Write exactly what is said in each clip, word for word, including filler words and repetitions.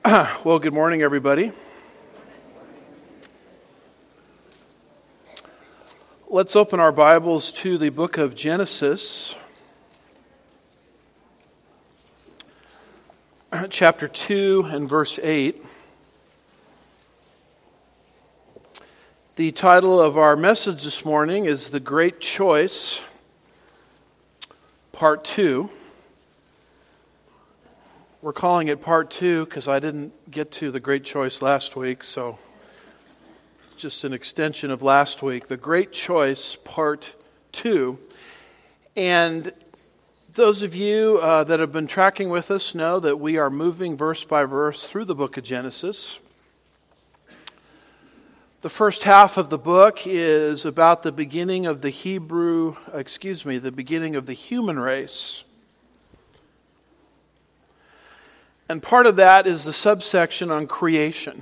Well, good morning, everybody. Let's open our Bibles to the book of Genesis, chapter two and verse eight. The title of our message this morning is The Great Choice, Part two. We're calling it Part two because I didn't get to the Great Choice last week, so just an extension of last week. The Great Choice, Part two. And those of you uh, that have been tracking with us know that we are moving verse by verse through the book of Genesis. The first half of the book is about the beginning of the Hebrew, excuse me, the beginning of the human race. And part of that is the subsection on creation.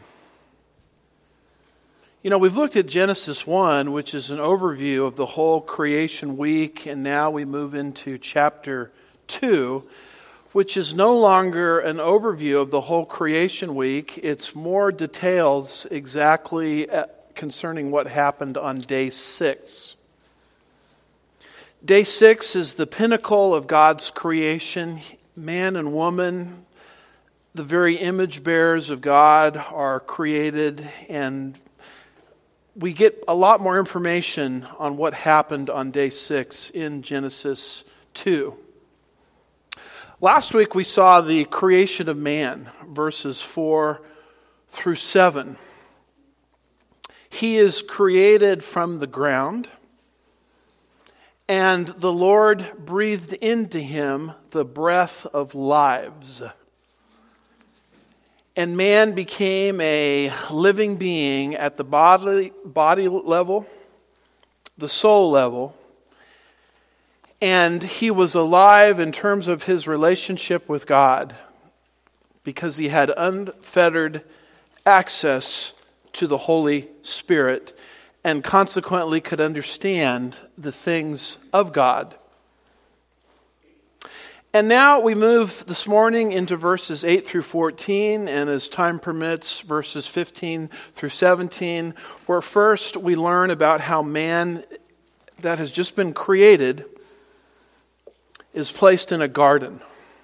You know, we've looked at Genesis one, which is an overview of the whole creation week, and now we move into chapter two, which is no longer an overview of the whole creation week. It's more details exactly concerning what happened on day six. Day six is the pinnacle of God's creation. Man and woman, the very image bearers of God, are created, and we get a lot more information on what happened on day six in Genesis two. Last week we saw the creation of man, verses four through seven. He is created from the ground, and the Lord breathed into him the breath of lives. And man became a living being at the body, body level, the soul level, and he was alive in terms of his relationship with God because he had unfettered access to the Holy Spirit and consequently could understand the things of God. And now we move this morning into verses eight through fourteen, and as time permits, verses fifteen through seventeen, where first we learn about how man that has just been created is placed in a garden.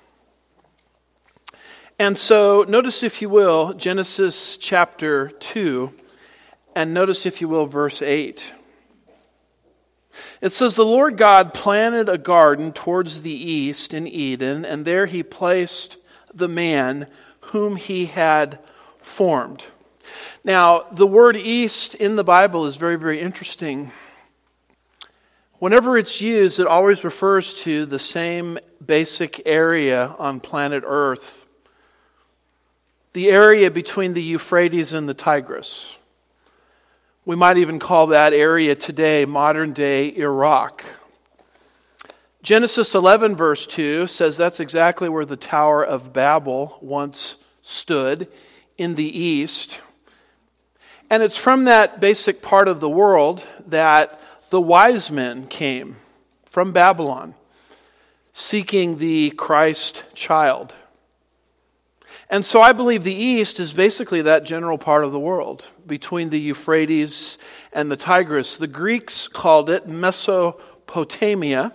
And so notice, if you will, Genesis chapter two, and notice, if you will, verse eight. It says, "The Lord God planted a garden towards the east in Eden, and there he placed the man whom he had formed." Now, the word east in the Bible is very, very interesting. Whenever it's used, it always refers to the same basic area on planet Earth. The area between the Euphrates and the Tigris. We might even call that area today modern-day Iraq. Genesis eleven verse two says that's exactly where the Tower of Babel once stood, in the east. And it's from that basic part of the world that the wise men came from Babylon, seeking the Christ child. And so I believe the east is basically that general part of the world, between the Euphrates and the Tigris. The Greeks called it Mesopotamia.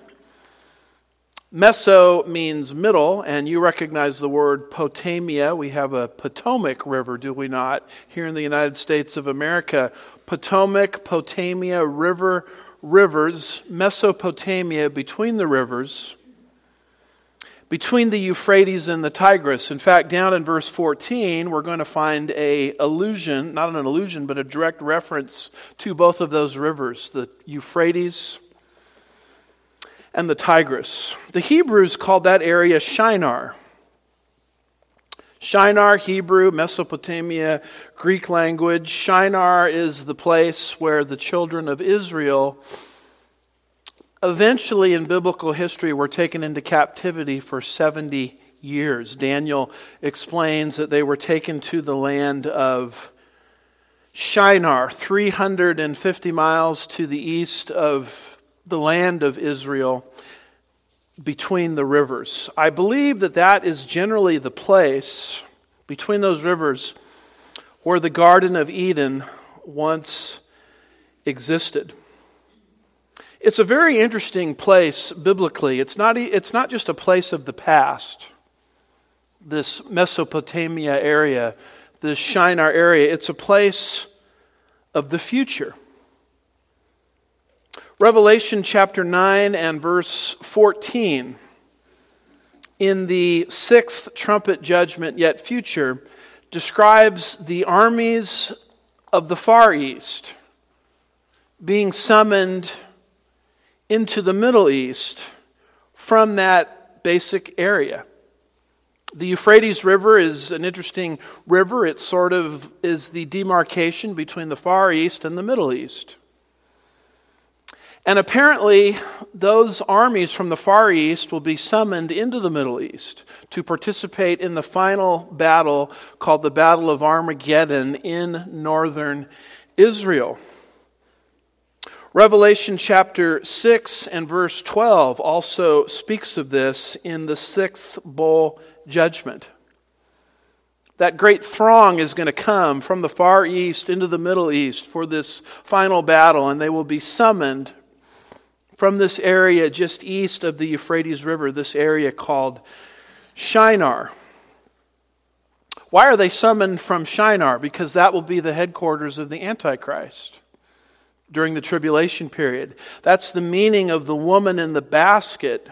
Meso means middle, and you recognize the word Potamia. We have a Potomac River, do we not, here in the United States of America. Potomac, Potamia, river, rivers, Mesopotamia, between the rivers, between the Euphrates and the Tigris. In fact, down in verse fourteen, we're going to find a allusion, not an allusion, but a direct reference to both of those rivers, the Euphrates and the Tigris. The Hebrews called that area Shinar. Shinar, Hebrew, Mesopotamia, Greek language. Shinar is the place where the children of Israel eventually in biblical history were taken into captivity for seventy years. Daniel explains that they were taken to the land of Shinar, three hundred fifty miles to the east of the land of Israel, between the rivers. I believe that that is generally the place between those rivers where the Garden of Eden once existed. It's a very interesting place biblically. It's not, it's not just a place of the past, this Mesopotamia area, this Shinar area. It's a place of the future. Revelation chapter nine and verse fourteen. In the sixth trumpet judgment, yet future, describes the armies of the Far East being summoned into the Middle East from that basic area. The Euphrates River is an interesting river. It sort of is the demarcation between the Far East and the Middle East. And apparently, those armies from the Far East will be summoned into the Middle East to participate in the final battle called the Battle of Armageddon in northern Israel. Revelation chapter six and verse twelve also speaks of this in the sixth bowl judgment. That great throng is going to come from the Far East into the Middle East for this final battle, and they will be summoned from this area just east of the Euphrates River, this area called Shinar. Why are they summoned from Shinar? Because that will be the headquarters of the Antichrist during the tribulation period. That's the meaning of the woman in the basket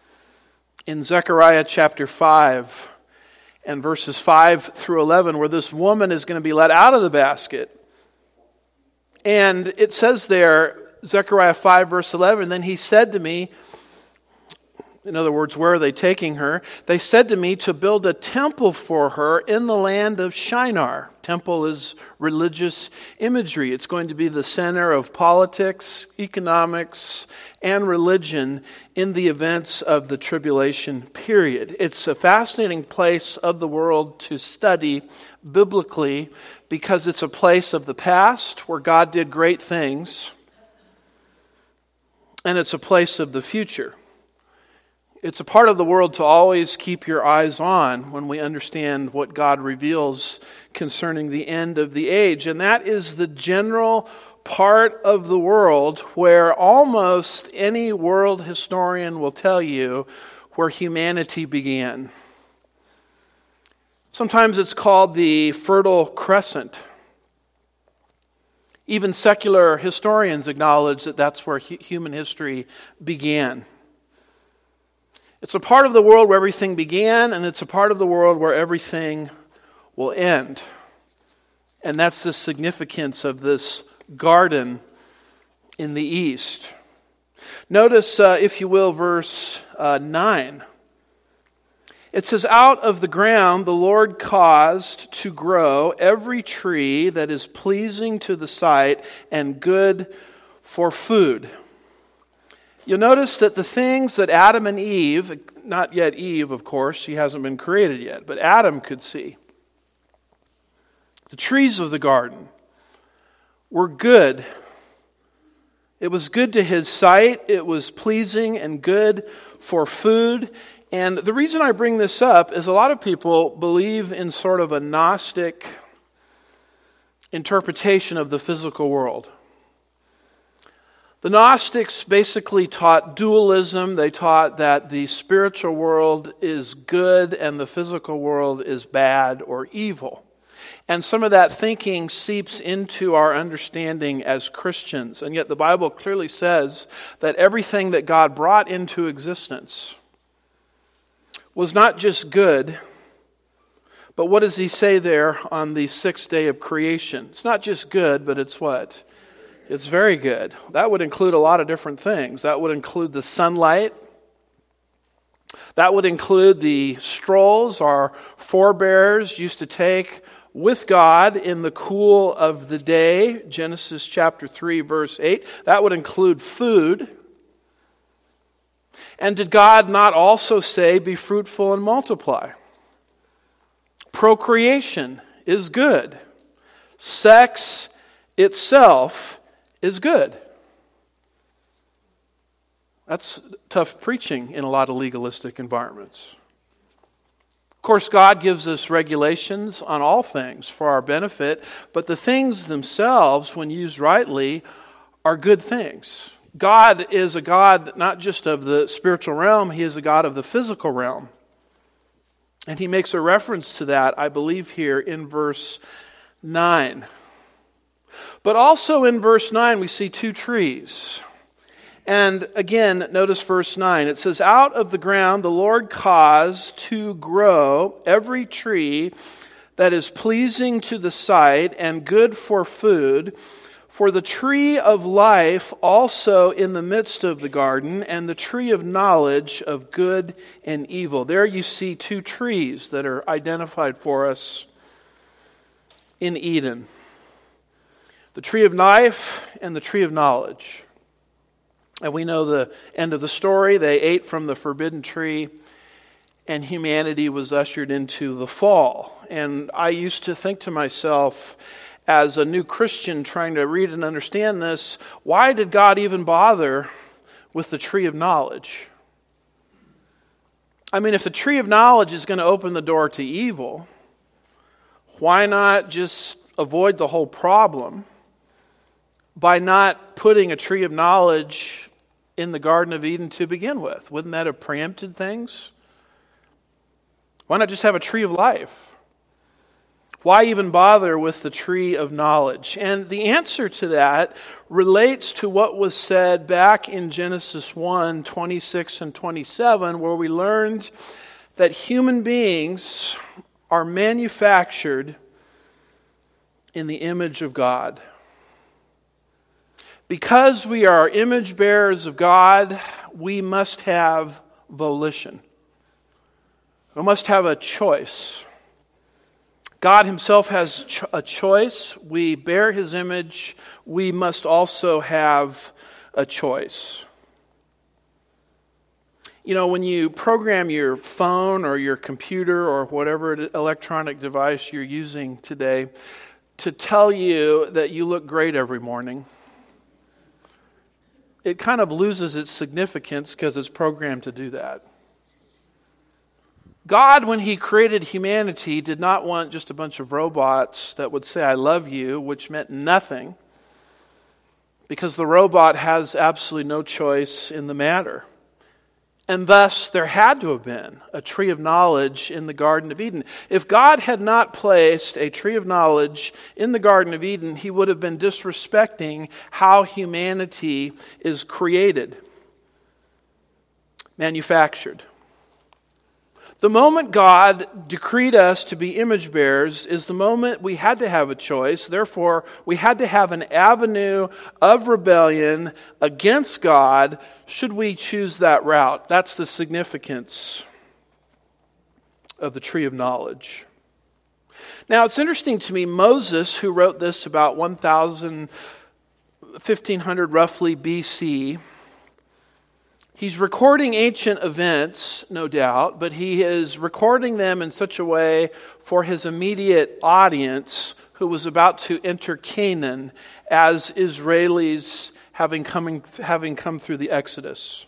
in Zechariah chapter five and verses five through eleven, where this woman is going to be let out of the basket. And it says there, Zechariah five verse eleven, then he said to me, in other words, where are they taking her? They said to me to build a temple for her in the land of Shinar. Temple is religious imagery. It's going to be the center of politics, economics, and religion in the events of the tribulation period. It's a fascinating place of the world to study biblically because it's a place of the past where God did great things, and it's a place of the future. It's a part of the world to always keep your eyes on when we understand what God reveals concerning the end of the age. And that is the general part of the world where almost any world historian will tell you where humanity began. Sometimes it's called the Fertile Crescent. Even secular historians acknowledge that that's where hu- human history began. It's a part of the world where everything began, and it's a part of the world where everything will end. And that's the significance of this garden in the east. Notice, uh, if you will, verse uh, nine. It says, out of the ground the Lord caused to grow every tree that is pleasing to the sight and good for food. You'll notice that the things that Adam and Eve, not yet Eve, of course, she hasn't been created yet, but Adam could see. The trees of the garden were good. It was good to his sight. It was pleasing and good for food. And the reason I bring this up is a lot of people believe in sort of a Gnostic interpretation of the physical world. The Gnostics basically taught dualism. They taught that the spiritual world is good and the physical world is bad or evil. And some of that thinking seeps into our understanding as Christians. And yet the Bible clearly says that everything that God brought into existence was not just good, but what does he say there on the sixth day of creation? It's not just good, but it's what? It's very good. That would include a lot of different things. That would include the sunlight. That would include the strolls our forebears used to take with God in the cool of the day. Genesis chapter three, verse eight. That would include food. And did God not also say, be fruitful and multiply? Procreation is good. Sex itself is good. That's tough preaching in a lot of legalistic environments. Of course, God gives us regulations on all things for our benefit, but the things themselves, when used rightly, are good things. God is a God not just of the spiritual realm, He is a God of the physical realm. And He makes a reference to that, I believe, here in verse nine. But also in verse nine, we see two trees. And again, notice verse nine. It says, "Out of the ground the Lord caused to grow every tree that is pleasing to the sight and good for food, for the tree of life also in the midst of the garden, and the tree of knowledge of good and evil." There you see two trees that are identified for us in Eden. The tree of life and the tree of knowledge. And we know the end of the story. They ate from the forbidden tree, and humanity was ushered into the fall. And I used to think to myself, as a new Christian trying to read and understand this, why did God even bother with the tree of knowledge? I mean, if the tree of knowledge is going to open the door to evil, why not just avoid the whole problem by not putting a tree of knowledge in the Garden of Eden to begin with? Wouldn't that have preempted things? Why not just have a tree of life? Why even bother with the tree of knowledge? And the answer to that relates to what was said back in Genesis one, twenty-six and twenty-seven, where we learned that human beings are manufactured in the image of God. Because we are image bearers of God, we must have volition. We must have a choice. God Himself has ch- a choice. We bear His image. We must also have a choice. You know, when you program your phone or your computer or whatever electronic device you're using today to tell you that you look great every morning, it kind of loses its significance because it's programmed to do that. God, when He created humanity, did not want just a bunch of robots that would say, "I love you," which meant nothing, because the robot has absolutely no choice in the matter. And thus, there had to have been a tree of knowledge in the Garden of Eden. If God had not placed a tree of knowledge in the Garden of Eden, He would have been disrespecting how humanity is created, manufactured. The moment God decreed us to be image bearers is the moment we had to have a choice. Therefore, we had to have an avenue of rebellion against God should we choose that route. That's the significance of the tree of knowledge. Now, it's interesting to me, Moses, who wrote this about one thousand, fifteen hundred roughly B C, he's recording ancient events, no doubt, but he is recording them in such a way for his immediate audience who was about to enter Canaan as Israelis having, coming, having come through the Exodus.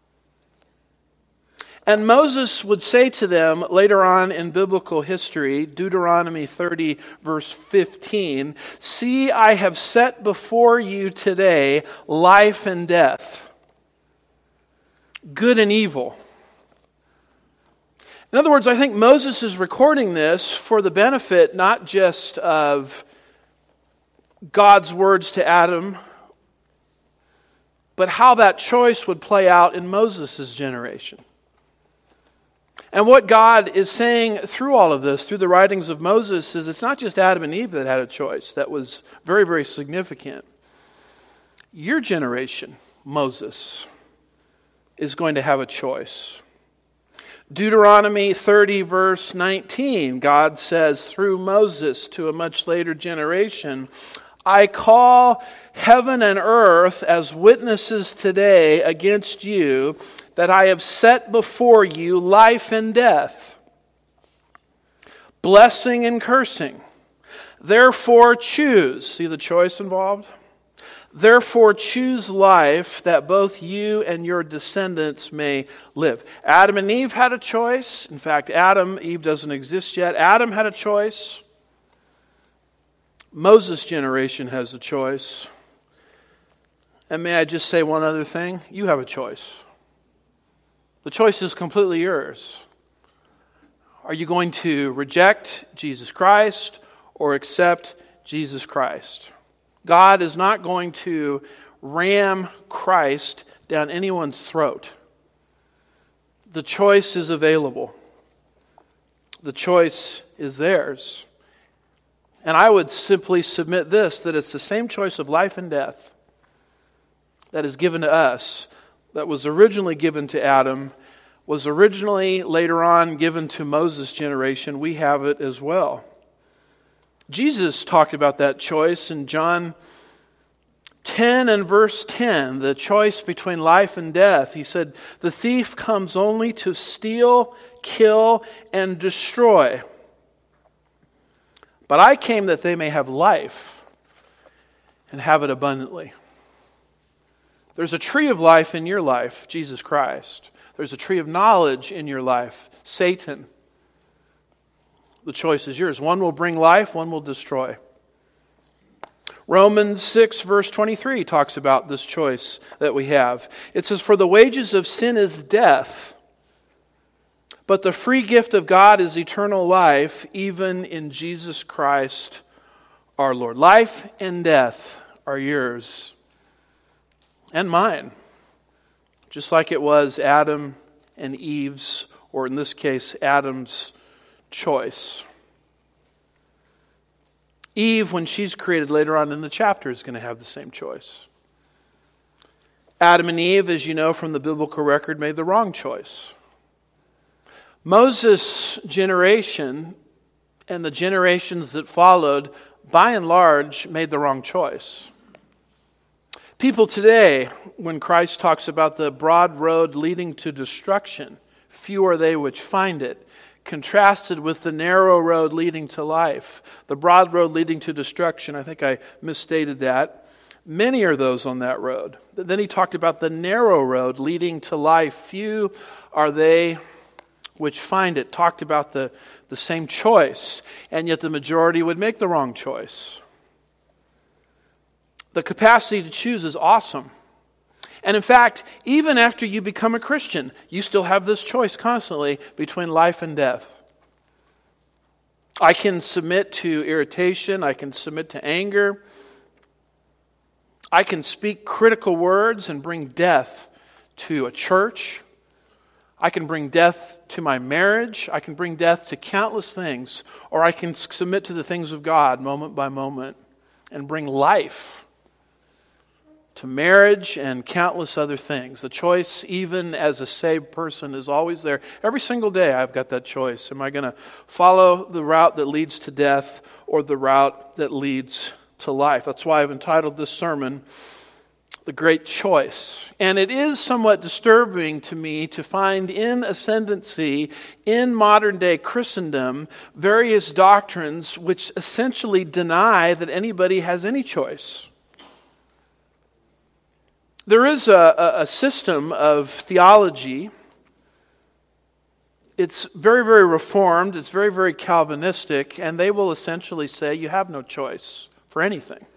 And Moses would say to them later on in biblical history, Deuteronomy thirty, verse fifteen, "See, I have set before you today life and death, good and evil." In other words, I think Moses is recording this for the benefit not just of God's words to Adam, but how that choice would play out in Moses' generation. And what God is saying through all of this, through the writings of Moses, is it's not just Adam and Eve that had a choice that was very, very significant. Your generation, Moses, is going to have a choice. Deuteronomy thirty, verse nineteen, God says through Moses to a much later generation, "I call heaven and earth as witnesses today against you that I have set before you life and death, blessing and cursing. Therefore choose," see the choice involved? Therefore choose life that both you and your descendants may live. Adam and Eve had a choice. In fact, Adam, Eve doesn't exist yet. Adam had a choice. Moses' generation has a choice. And may I just say one other thing? You have a choice. The choice is completely yours. Are you going to reject Jesus Christ or accept Jesus Christ? God is not going to ram Christ down anyone's throat. The choice is available. The choice is theirs. And I would simply submit this, that it's the same choice of life and death that is given to us, that was originally given to Adam, was originally later on given to Moses' generation. We have it as well. Jesus talked about that choice in John ten and verse ten, the choice between life and death. He said, "The thief comes only to steal, kill, and destroy. But I came that they may have life and have it abundantly." There's a tree of life in your life, Jesus Christ. There's a tree of knowledge in your life, Satan. The choice is yours. One will bring life, one will destroy. Romans six verse twenty-three talks about this choice that we have. It says, "For the wages of sin is death, but the free gift of God is eternal life, even in Jesus Christ our Lord." Life and death are yours and mine. Just like it was Adam and Eve's, or in this case, Adam's choice. Eve, when she's created later on in the chapter, is going to have the same choice. Adam and Eve, as you know from the biblical record, made the wrong choice. Moses' generation and the generations that followed, by and large, made the wrong choice. People today, when Christ talks about the broad road leading to destruction, few are they which find it, contrasted with the narrow road leading to life. The broad road leading to destruction, I think I misstated that. Many are those on that road. Then he talked about the narrow road leading to life. Few are they which find it. Talked about the, the same choice, and yet the majority would make the wrong choice. The capacity to choose is awesome. And in fact, even after you become a Christian, you still have this choice constantly between life and death. I can submit to irritation. I can submit to anger. I can speak critical words and bring death to a church. I can bring death to my marriage. I can bring death to countless things. Or I can submit to the things of God moment by moment and bring life to marriage and countless other things. The choice, even as a saved person, is always there. Every single day I've got that choice. Am I going to follow the route that leads to death or the route that leads to life? That's why I've entitled this sermon, The Great Choice. And it is somewhat disturbing to me to find in ascendancy, in modern day Christendom, various doctrines which essentially deny that anybody has any choice. There is a, a system of theology. It's very, very reformed. It's very, very Calvinistic. And they will essentially say you have no choice for anything.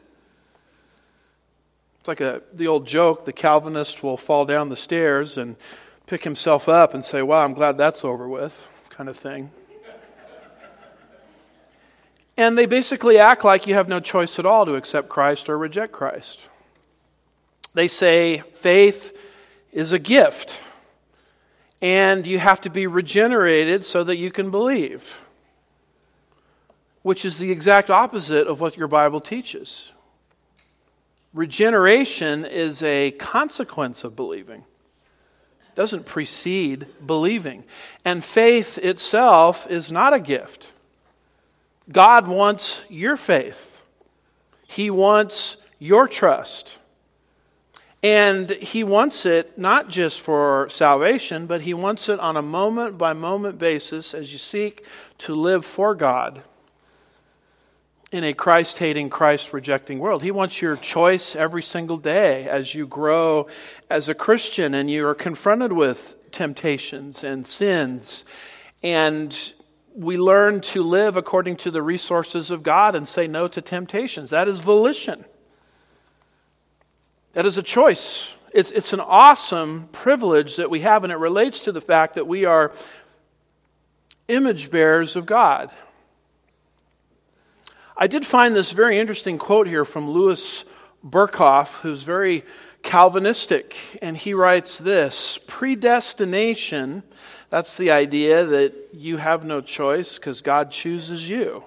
It's like a, the old joke, the Calvinist will fall down the stairs and pick himself up and say, "Wow, I'm glad that's over with," kind of thing. And they basically act like you have no choice at all to accept Christ or reject Christ. They say faith is a gift, and you have to be regenerated so that you can believe, which is the exact opposite of what your Bible teaches. Regeneration is a consequence of believing. It doesn't precede believing. And faith itself is not a gift. God wants your faith. He wants your trust. And He wants it not just for salvation, but He wants it on a moment-by-moment basis as you seek to live for God. in a Christ-hating, Christ-rejecting world. He wants your choice every single day as you grow as a Christian and you are confronted with temptations and sins. And we learn to live according to the resources of God and say no to temptations. That is volition. That is a choice. It's, it's an awesome privilege that we have, and it relates to the fact that we are image bearers of God. I did find this very interesting quote here from Louis Berkhoff, who's very Calvinistic, and he writes this: predestination, that's the idea that you have no choice because God chooses you.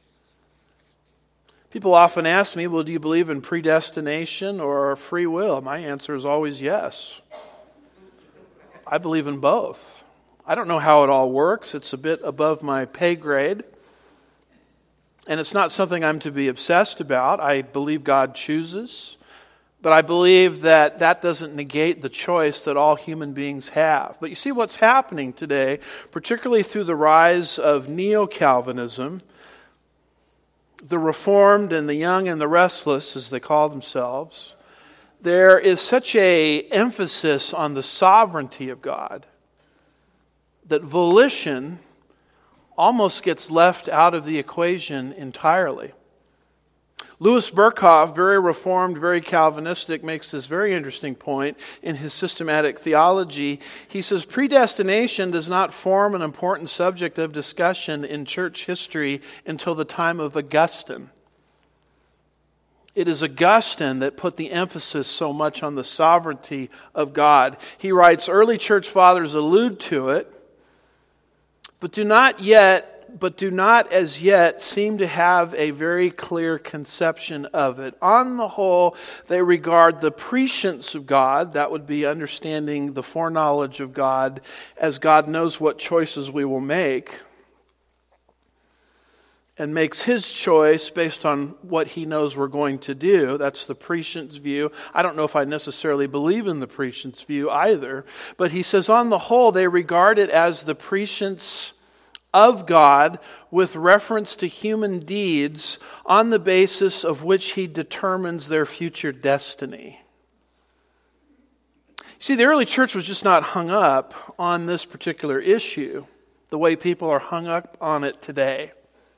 People often ask me, well, do you believe in predestination or free will? My answer is always yes. I believe in both. I don't know how it all works. It's a bit above my pay grade. And it's not something I'm to be obsessed about. I believe God chooses. But I believe that that doesn't negate the choice that all human beings have. But you see what's happening today, particularly through the rise of neo-Calvinism, the Reformed and the young and the restless, as they call themselves, there is such a emphasis on the sovereignty of God that volition almost gets left out of the equation entirely. Louis Berkhoff, very Reformed, very Calvinistic, makes this very interesting point in his systematic theology. He says, predestination does not form an important subject of discussion in church history until the time of Augustine. It is Augustine that put the emphasis so much on the sovereignty of God. He writes, early church fathers allude to it, but do not yet but do not as yet seem to have a very clear conception of it. On the whole, they regard the prescience of God, that would be understanding the foreknowledge of God, as God knows what choices we will make, and makes His choice based on what He knows we're going to do. That's the prescience view. I don't know if I necessarily believe in the prescience view either, but he says on the whole, they regard it as the prescience of God with reference to human deeds on the basis of which He determines their future destiny. You see, the early church was just not hung up on this particular issue the way people are hung up on it today.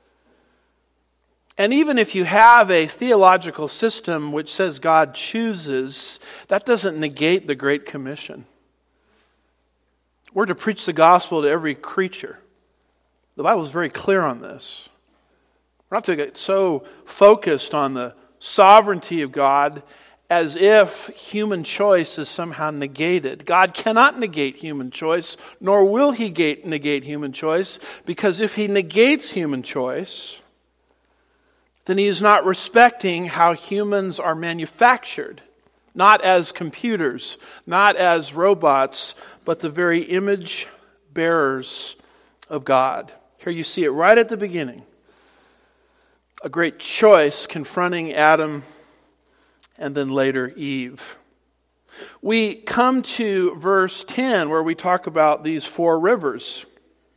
And even if you have a theological system which says God chooses, that doesn't negate the Great Commission. We're to preach the gospel to every creature. The Bible is very clear on this. We're not to get so focused on the sovereignty of God as if human choice is somehow negated. God cannot negate human choice, nor will He negate human choice, because if He negates human choice, then He is not respecting how humans are manufactured, not as computers, not as robots, but the very image bearers of God. Here you see it right at the beginning. A great choice confronting Adam and then later Eve. We come to verse ten where we talk about these four rivers.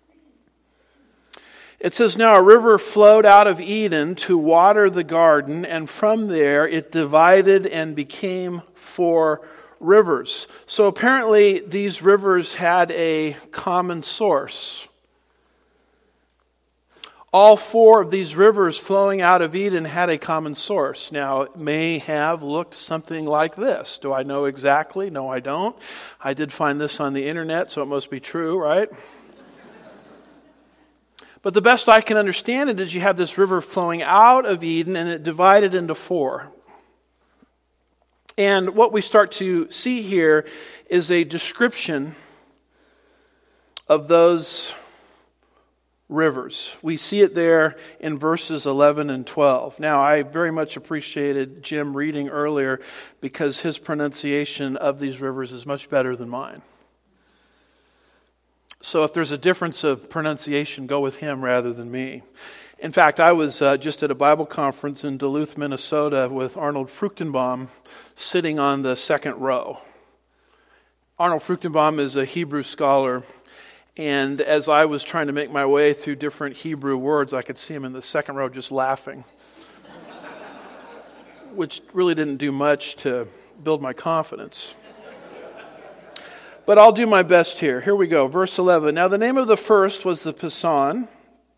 It says, now a river flowed out of Eden to water the garden, and from there it divided and became four rivers. So apparently these rivers had a common source. All four of these rivers flowing out of Eden had a common source. Now, it may have looked something like this. Do I know exactly? No, I don't. I did find this on the internet, so it must be true, right? But the best I can understand it is you have this river flowing out of Eden, and it divided into four. And what we start to see here is a description of those rivers. We see it there in verses eleven and twelve. Now, I very much appreciated Jim reading earlier because his pronunciation of these rivers is much better than mine. So if there's a difference of pronunciation, go with him rather than me. In fact, I was uh, just at a Bible conference in Duluth, Minnesota with Arnold Fruchtenbaum sitting on the second row. Arnold Fruchtenbaum is a Hebrew scholar. And as I was trying to make my way through different Hebrew words, I could see him in the second row just laughing. which really didn't do much to build my confidence. But I'll do my best here. Here we go. Verse eleven. Now the name of the first was the Pison.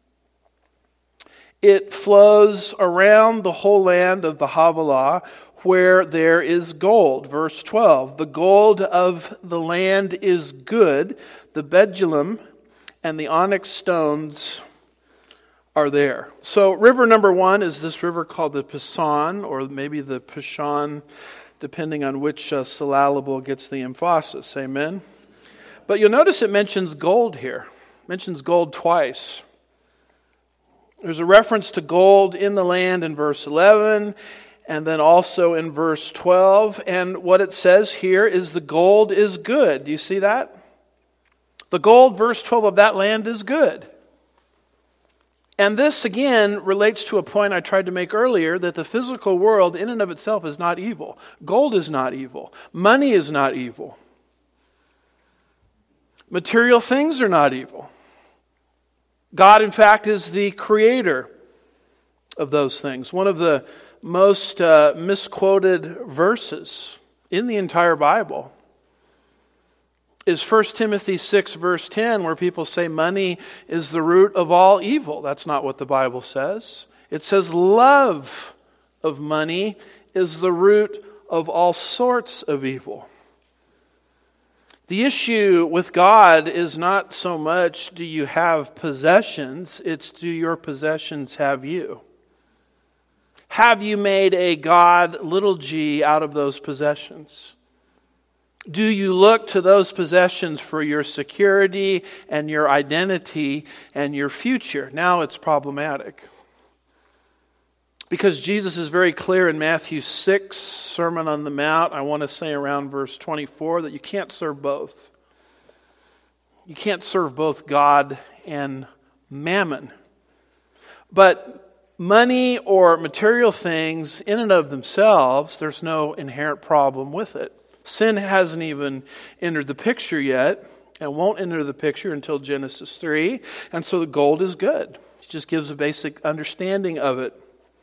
It flows around the whole land of the Havilah, where there is gold. Verse twelve. The gold of the land is good. The bdellium and the onyx stones are there. So river number one is this river called the Pison, or maybe the Pishon, depending on which uh, syllable gets the emphasis. Amen? But you'll notice it mentions gold here. It mentions gold twice. There's a reference to gold in the land in verse eleven, and then also in verse twelve. And what it says here is the gold is good. Do you see that? The gold, verse twelve, of that land is good. And this, again, relates to a point I tried to make earlier, that the physical world in and of itself is not evil. Gold is not evil. Money is not evil. Material things are not evil. God, in fact, is the creator of those things. One of the most uh, misquoted verses in the entire Bible is First Timothy six, verse ten, where people say money is the root of all evil. That's not what the Bible says. It says love of money is the root of all sorts of evil. The issue with God is not so much do you have possessions, it's do your possessions have you? Have you made a God, little g, out of those possessions? Do you look to those possessions for your security and your identity and your future? Now it's problematic. Because Jesus is very clear in Matthew six, Sermon on the Mount, I want to say around verse twenty-four, that you can't serve both. You can't serve both God and mammon. But money or material things in and of themselves, there's no inherent problem with it. Sin hasn't even entered the picture yet, and won't enter the picture until Genesis three, and so the gold is good. It just gives a basic understanding of it.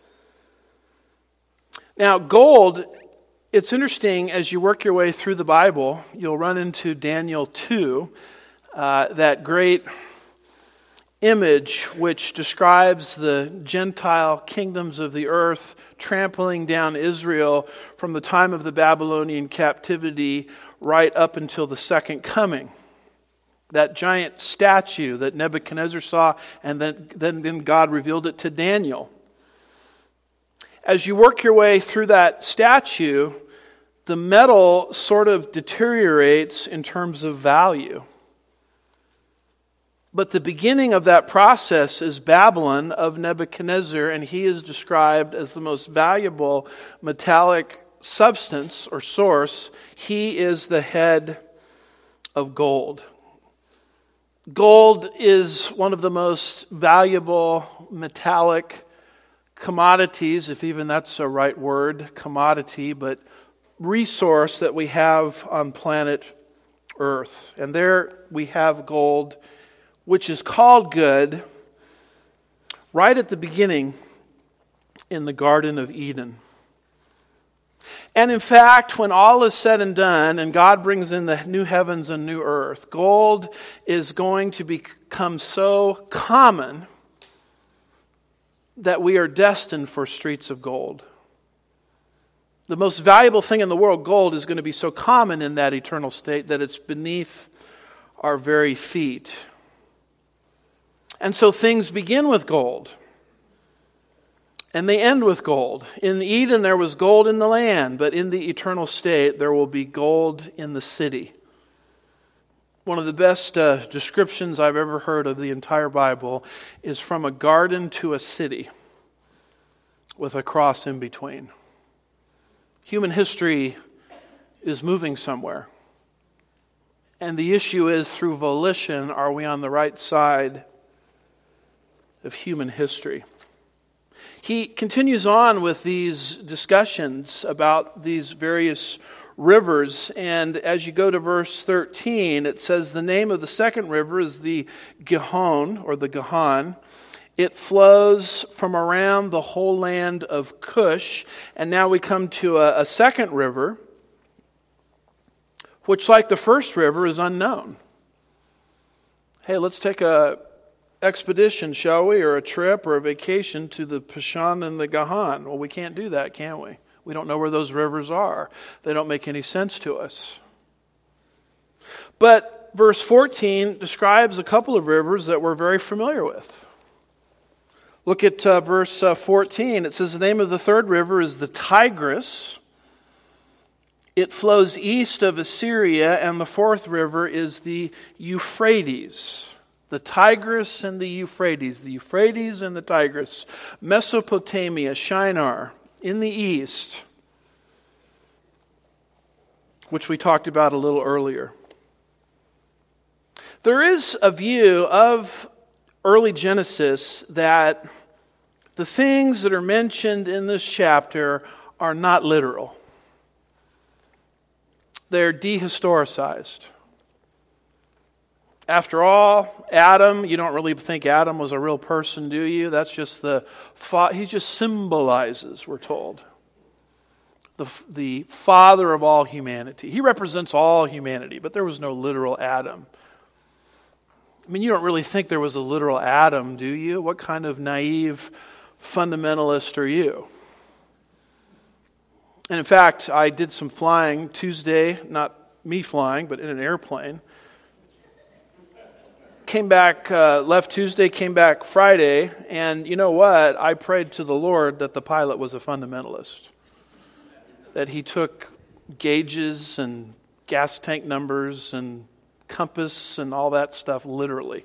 Now, gold, it's interesting, as you work your way through the Bible, you'll run into Daniel two, uh, that great image which describes the Gentile kingdoms of the earth trampling down Israel from the time of the Babylonian captivity right up until the second coming. That giant statue that Nebuchadnezzar saw, and then, then, then God revealed it to Daniel. As you work your way through that statue, the metal sort of deteriorates in terms of value. But the beginning of that process is Babylon of Nebuchadnezzar, and he is described as the most valuable metallic substance or source. He is the head of gold. Gold is one of the most valuable metallic commodities, if even that's a right word, commodity, but resource that we have on planet Earth. And there we have gold, which is called good, right at the beginning in the Garden of Eden. And in fact, when all is said and done, and God brings in the new heavens and new earth, gold is going to become so common that we are destined for streets of gold. The most valuable thing in the world, gold, is going to be so common in that eternal state that it's beneath our very feet. And so things begin with gold. And they end with gold. In Eden there was gold in the land, but in the eternal state there will be gold in the city. One of the best uh, descriptions I've ever heard of the entire Bible is from a garden to a city with a cross in between. Human history is moving somewhere. And the issue is, through volition, are we on the right side of human history? He continues on with these discussions about these various rivers, and as you go to verse thirteen, it says the name of the second river is the Gihon, or the Gihon, It flows from around the whole land of Cush. And now we come to a, a second river, which, like the first river, is unknown. Hey, let's take a expedition, shall we, or a trip or a vacation to the Pishon and the Gahan. Well, we can't do that, can we? We don't know where those rivers are. They don't make any sense to us. But verse fourteen describes a couple of rivers that we're very familiar with. Look at uh, verse uh, fourteen. It says the name of the third river is the Tigris. It flows east of Assyria, and the fourth river is the Euphrates. The Tigris and the Euphrates. The Euphrates and the Tigris. Mesopotamia, Shinar, in the east, which we talked about a little earlier. There is a view of early Genesis that the things that are mentioned in this chapter are not literal. They're dehistoricized. After all, Adam, you don't really think Adam was a real person, do you? That's just the, he just symbolizes, we're told, the, the father of all humanity. He represents all humanity, but there was no literal Adam. I mean, you don't really think there was a literal Adam, do you? What kind of naive fundamentalist are you? And in fact, I did some flying Tuesday, not me flying, but in an airplane. Came back, uh, left Tuesday, came back Friday, and you know what? I prayed to the Lord that the pilot was a fundamentalist. That he took gauges and gas tank numbers and compass and all that stuff literally.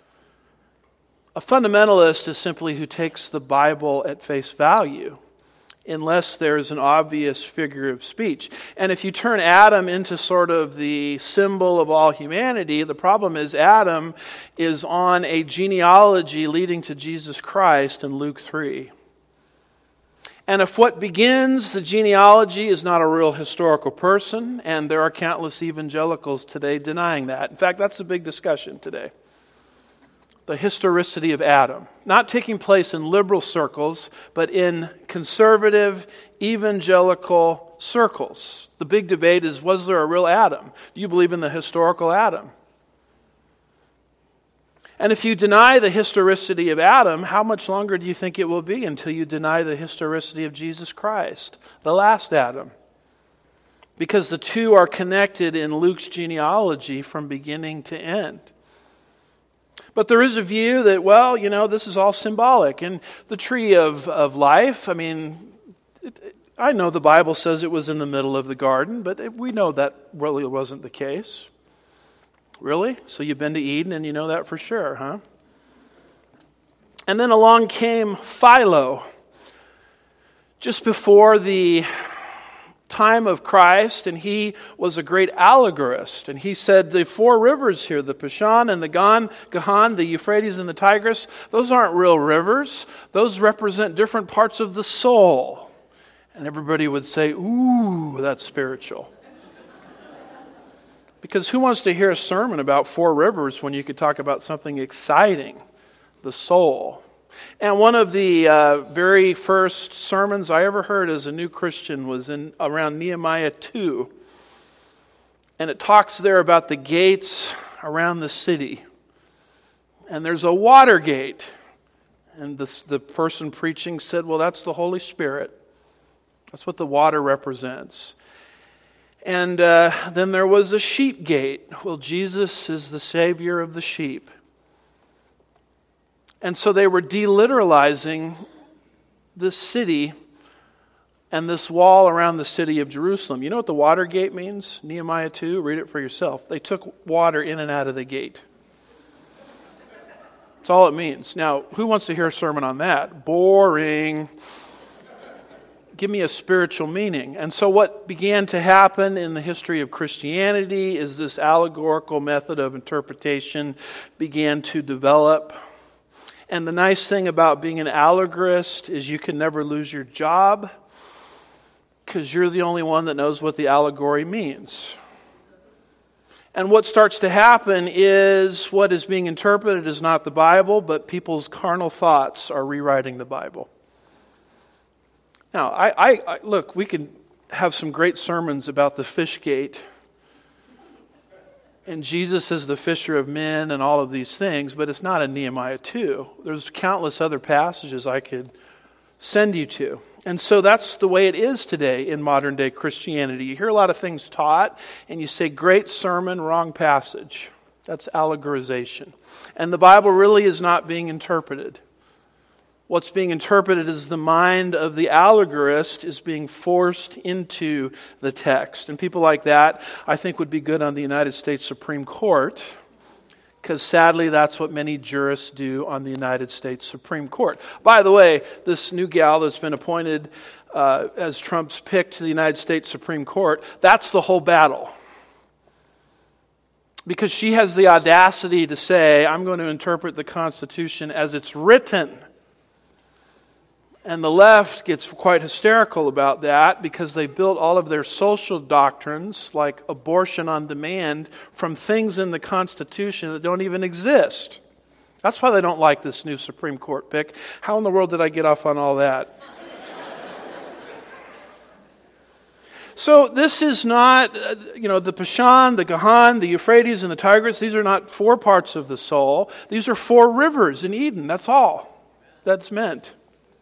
A fundamentalist is simply who takes the Bible at face value, unless there's an obvious figure of speech. And if you turn Adam into sort of the symbol of all humanity, the problem is Adam is on a genealogy leading to Jesus Christ in Luke three. And if what begins the genealogy is not a real historical person, and there are countless evangelicals today denying that. In fact, that's a big discussion today. The historicity of Adam. Not taking place in liberal circles, but in conservative, evangelical circles. The big debate is, was there a real Adam? Do you believe in the historical Adam? And if you deny the historicity of Adam, how much longer do you think it will be until you deny the historicity of Jesus Christ, the last Adam? Because the two are connected in Luke's genealogy from beginning to end. But there is a view that, well, you know, this is all symbolic. And the tree of, of life, I mean, it, it, I know the Bible says it was in the middle of the garden, but it, we know that really wasn't the case. Really? So you've been to Eden and you know that for sure, huh? And then along came Philo. Just before the time of Christ, and he was a great allegorist. And he said the four rivers here, the Pishon and the Gan, Gahan, the Euphrates and the Tigris, those aren't real rivers. Those represent different parts of the soul. And everybody would say, ooh, that's spiritual. Because who wants to hear a sermon about four rivers when you could talk about something exciting, the soul? And one of the uh, very first sermons I ever heard as a new Christian was in around Nehemiah two. And it talks there about the gates around the city. And there's a water gate. And the, the person preaching said, well, that's the Holy Spirit. That's what the water represents. And uh, then there was a sheep gate. Well, Jesus is the Savior of the sheep. And so they were deliteralizing this city and this wall around the city of Jerusalem. You know what the water gate means? Nehemiah two, read it for yourself. They took water in and out of the gate. That's all it means. Now, who wants to hear a sermon on that? Boring. Give me a spiritual meaning. And so what began to happen in the history of Christianity is this allegorical method of interpretation began to develop. And the nice thing about being an allegorist is you can never lose your job because you're the only one that knows what the allegory means. And what starts to happen is what is being interpreted is not the Bible, but people's carnal thoughts are rewriting the Bible. Now, I, I, I look, we can have some great sermons about the fish gate and Jesus as the fisher of men and all of these things, but it's not in Nehemiah two. There's countless other passages I could send you to. And so that's the way it is today in modern day Christianity. You hear a lot of things taught and you say, great sermon, wrong passage. That's allegorization. And the Bible really is not being interpreted. What's being interpreted is the mind of the allegorist is being forced into the text. And people like that, I think, would be good on the United States Supreme Court, because sadly that's what many jurists do on the United States Supreme Court. By the way, this new gal that's been appointed uh, as Trump's pick to the United States Supreme Court, that's the whole battle. Because she has the audacity to say, I'm going to interpret the Constitution as it's written. And the left gets quite hysterical about that because they built all of their social doctrines, like abortion on demand, from things in the Constitution that don't even exist. That's why they don't like this new Supreme Court pick. How in the world did I get off on all that? So this is not, uh, you know, the Pishon, the Gahan, the Euphrates, and the Tigris. These are not four parts of the soul. These are four rivers in Eden. That's all that's meant.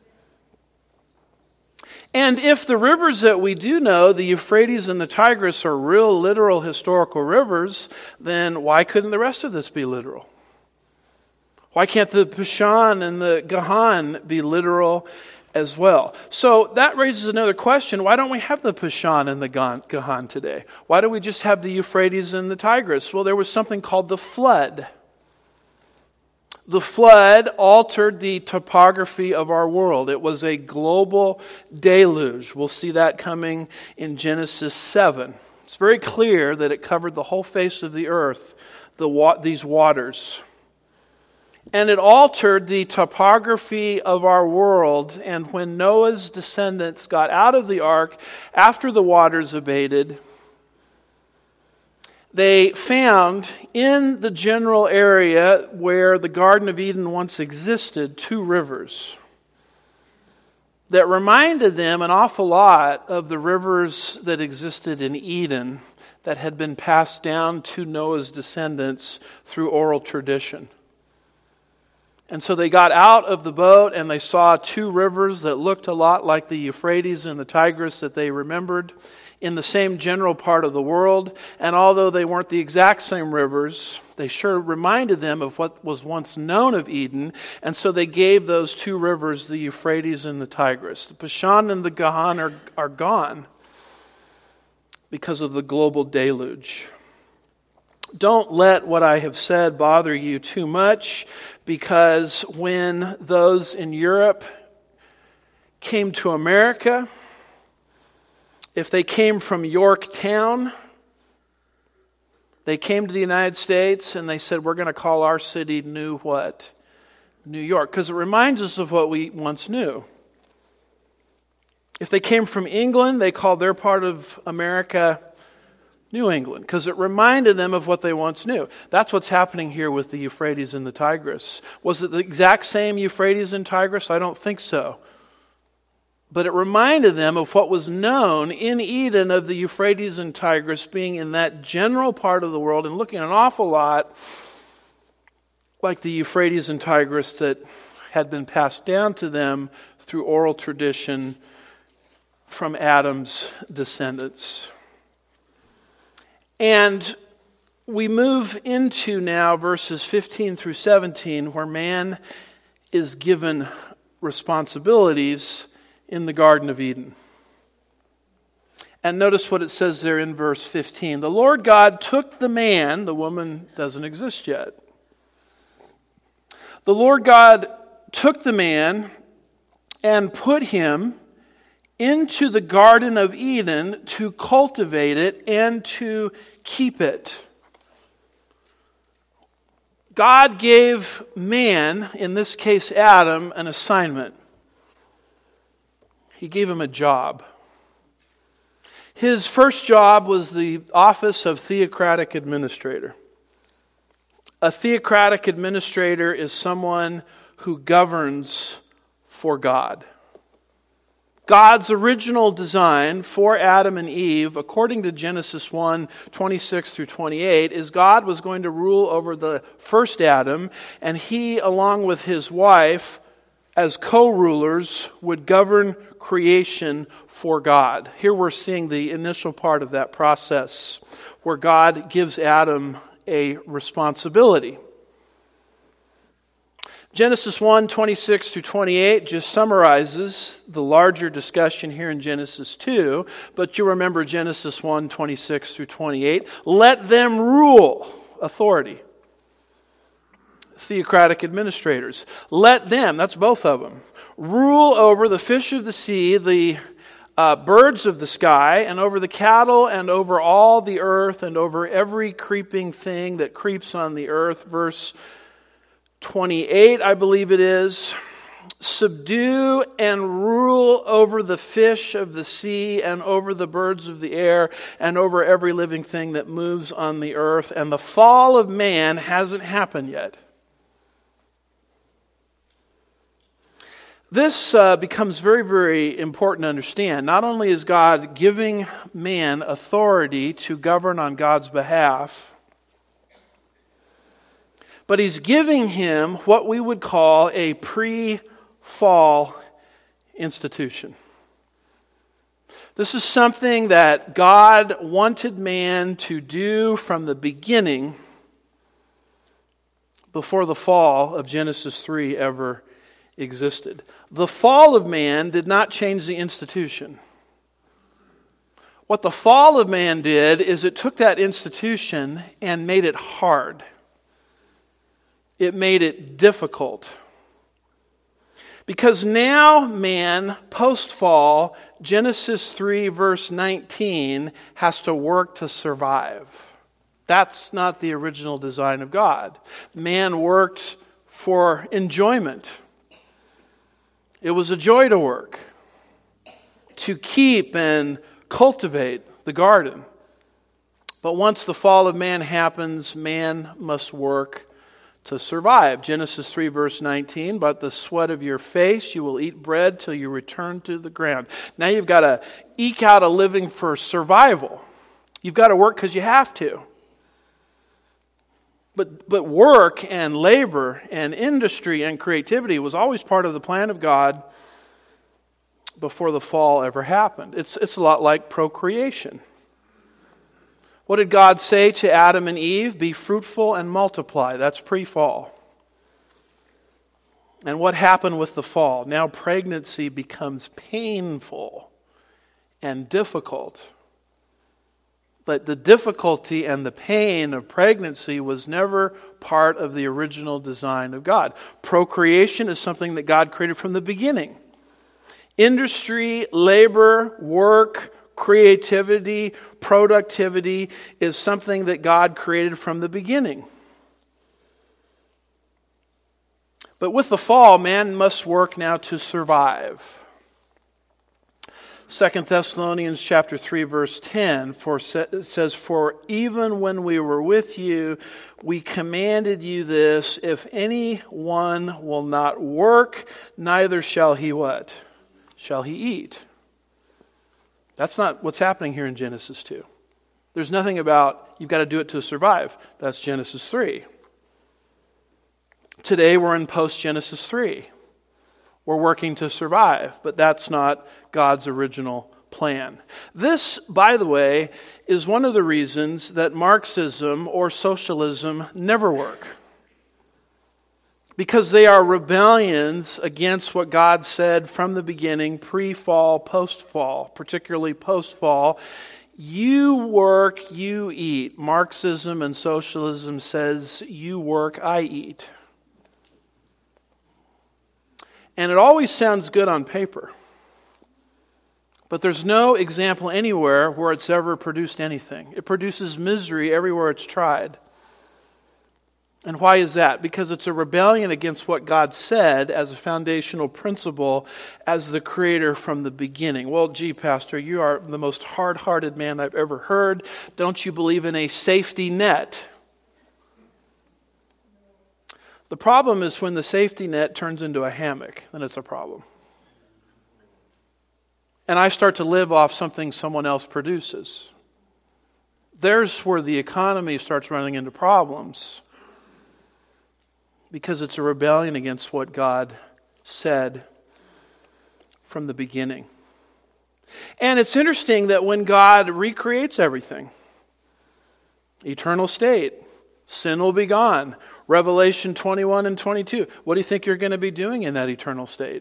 And if the rivers that we do know, the Euphrates and the Tigris, are real, literal, historical rivers, then why couldn't the rest of this be literal? Why can't the Pishon and the Gahan be literal as well? So that raises another question. Why don't we have the Pishon and the Gahan today? Why do we just have the Euphrates and the Tigris? Well, there was something called the flood. The flood altered the topography of our world. It was a global deluge. We'll see that coming in Genesis seven. It's very clear that it covered the whole face of the earth, the wa- these waters. And it altered the topography of our world. And when Noah's descendants got out of the ark after the waters abated, they found in the general area where the Garden of Eden once existed two rivers that reminded them an awful lot of the rivers that existed in Eden that had been passed down to Noah's descendants through oral tradition. And so they got out of the boat and they saw two rivers that looked a lot like the Euphrates and the Tigris that they remembered in the same general part of the world. And although they weren't the exact same rivers, they sure reminded them of what was once known of Eden. And so they gave those two rivers the Euphrates and the Tigris. The Pishon and the Gahan are, are gone because of the global deluge. Don't let what I have said bother you too much, because when those in Europe came to America, if they came from Yorktown, they came to the United States and they said, we're going to call our city New what? New York, because it reminds us of what we once knew. If they came from England, they called their part of America New England, because it reminded them of what they once knew. That's what's happening here with the Euphrates and the Tigris. Was it the exact same Euphrates and Tigris? I don't think so. But it reminded them of what was known in Eden of the Euphrates and Tigris being in that general part of the world and looking an awful lot like the Euphrates and Tigris that had been passed down to them through oral tradition from Adam's descendants. And we move into now verses fifteen through seventeen, where man is given responsibilities in the Garden of Eden. And notice what it says there in verse fifteen. The Lord God took the man, the woman doesn't exist yet. The Lord God took the man and put him into the Garden of Eden to cultivate it and to keep it. God gave man, in this case Adam, an assignment. He gave him a job. His first job was the office of theocratic administrator. A theocratic administrator is someone who governs for God. God's original design for Adam and Eve, according to Genesis one, twenty-six through twenty-eight, is God was going to rule over the first Adam, and he, along with his wife, as co-rulers, would govern creation for God. Here we're seeing the initial part of that process, where God gives Adam a responsibility. Genesis one, twenty-six through twenty-eight just summarizes the larger discussion here in Genesis two, but you remember Genesis one, twenty-six through twenty-eight. Let them rule, authority. Theocratic administrators. Let them, that's both of them, rule over the fish of the sea, the uh, birds of the sky, and over the cattle, and over all the earth, and over every creeping thing that creeps on the earth. Verse twenty-eight, I believe it is. Subdue and rule over the fish of the sea and over the birds of the air and over every living thing that moves on the earth. And the fall of man hasn't happened yet. This uh, becomes very, very important to understand. Not only is God giving man authority to govern on God's behalf, but he's giving him what we would call a pre-fall institution. This is something that God wanted man to do from the beginning, before the fall of Genesis three ever existed. The fall of man did not change the institution. What the fall of man did is it took that institution and made it hard. It made it difficult. Because now man, post-fall, Genesis three verse nineteen, has to work to survive. That's not the original design of God. Man worked for enjoyment. It was a joy to work, to keep and cultivate the garden. But once the fall of man happens, man must work to survive. Genesis three verse nineteen, but the sweat of your face you will eat bread till you return to the ground. Now you've got to eke out a living for survival. You've got to work because you have to. But, but work and labor and industry and creativity was always part of the plan of God before the fall ever happened. It's, it's a lot like procreation. What did God say to Adam and Eve? Be fruitful and multiply. That's pre-fall. And what happened with the fall? Now pregnancy becomes painful and difficult. But the difficulty and the pain of pregnancy was never part of the original design of God. Procreation is something that God created from the beginning. Industry, labor, work, creativity, productivity is something that God created from the beginning. But with the fall, man must work now to survive. Second Thessalonians chapter three verse ten for it says, for even when we were with you, we commanded you this, if anyone will not work, neither shall he what? Shall he eat? That's not what's happening here in Genesis two. There's nothing about you've got to do it to survive. That's Genesis three. Today we're in post-Genesis three. We're working to survive, but that's not God's original plan. This, by the way, is one of the reasons that Marxism or socialism never work. Because they are rebellions against what God said from the beginning, pre-fall, post-fall, particularly post-fall. You work, you eat. Marxism and socialism says, you work, I eat. And it always sounds good on paper. But there's no example anywhere where it's ever produced anything. It produces misery everywhere it's tried. And why is that? Because it's a rebellion against what God said as a foundational principle as the creator from the beginning. Well, gee, Pastor, you are the most hard-hearted man I've ever heard. Don't you believe in a safety net? The problem is when the safety net turns into a hammock, then it's a problem. And I start to live off something someone else produces. There's where the economy starts running into problems. Because it's a rebellion against what God said from the beginning. And it's interesting that when God recreates everything, eternal state, sin will be gone. Revelation twenty-one and twenty-two. What do you think you're going to be doing in that eternal state?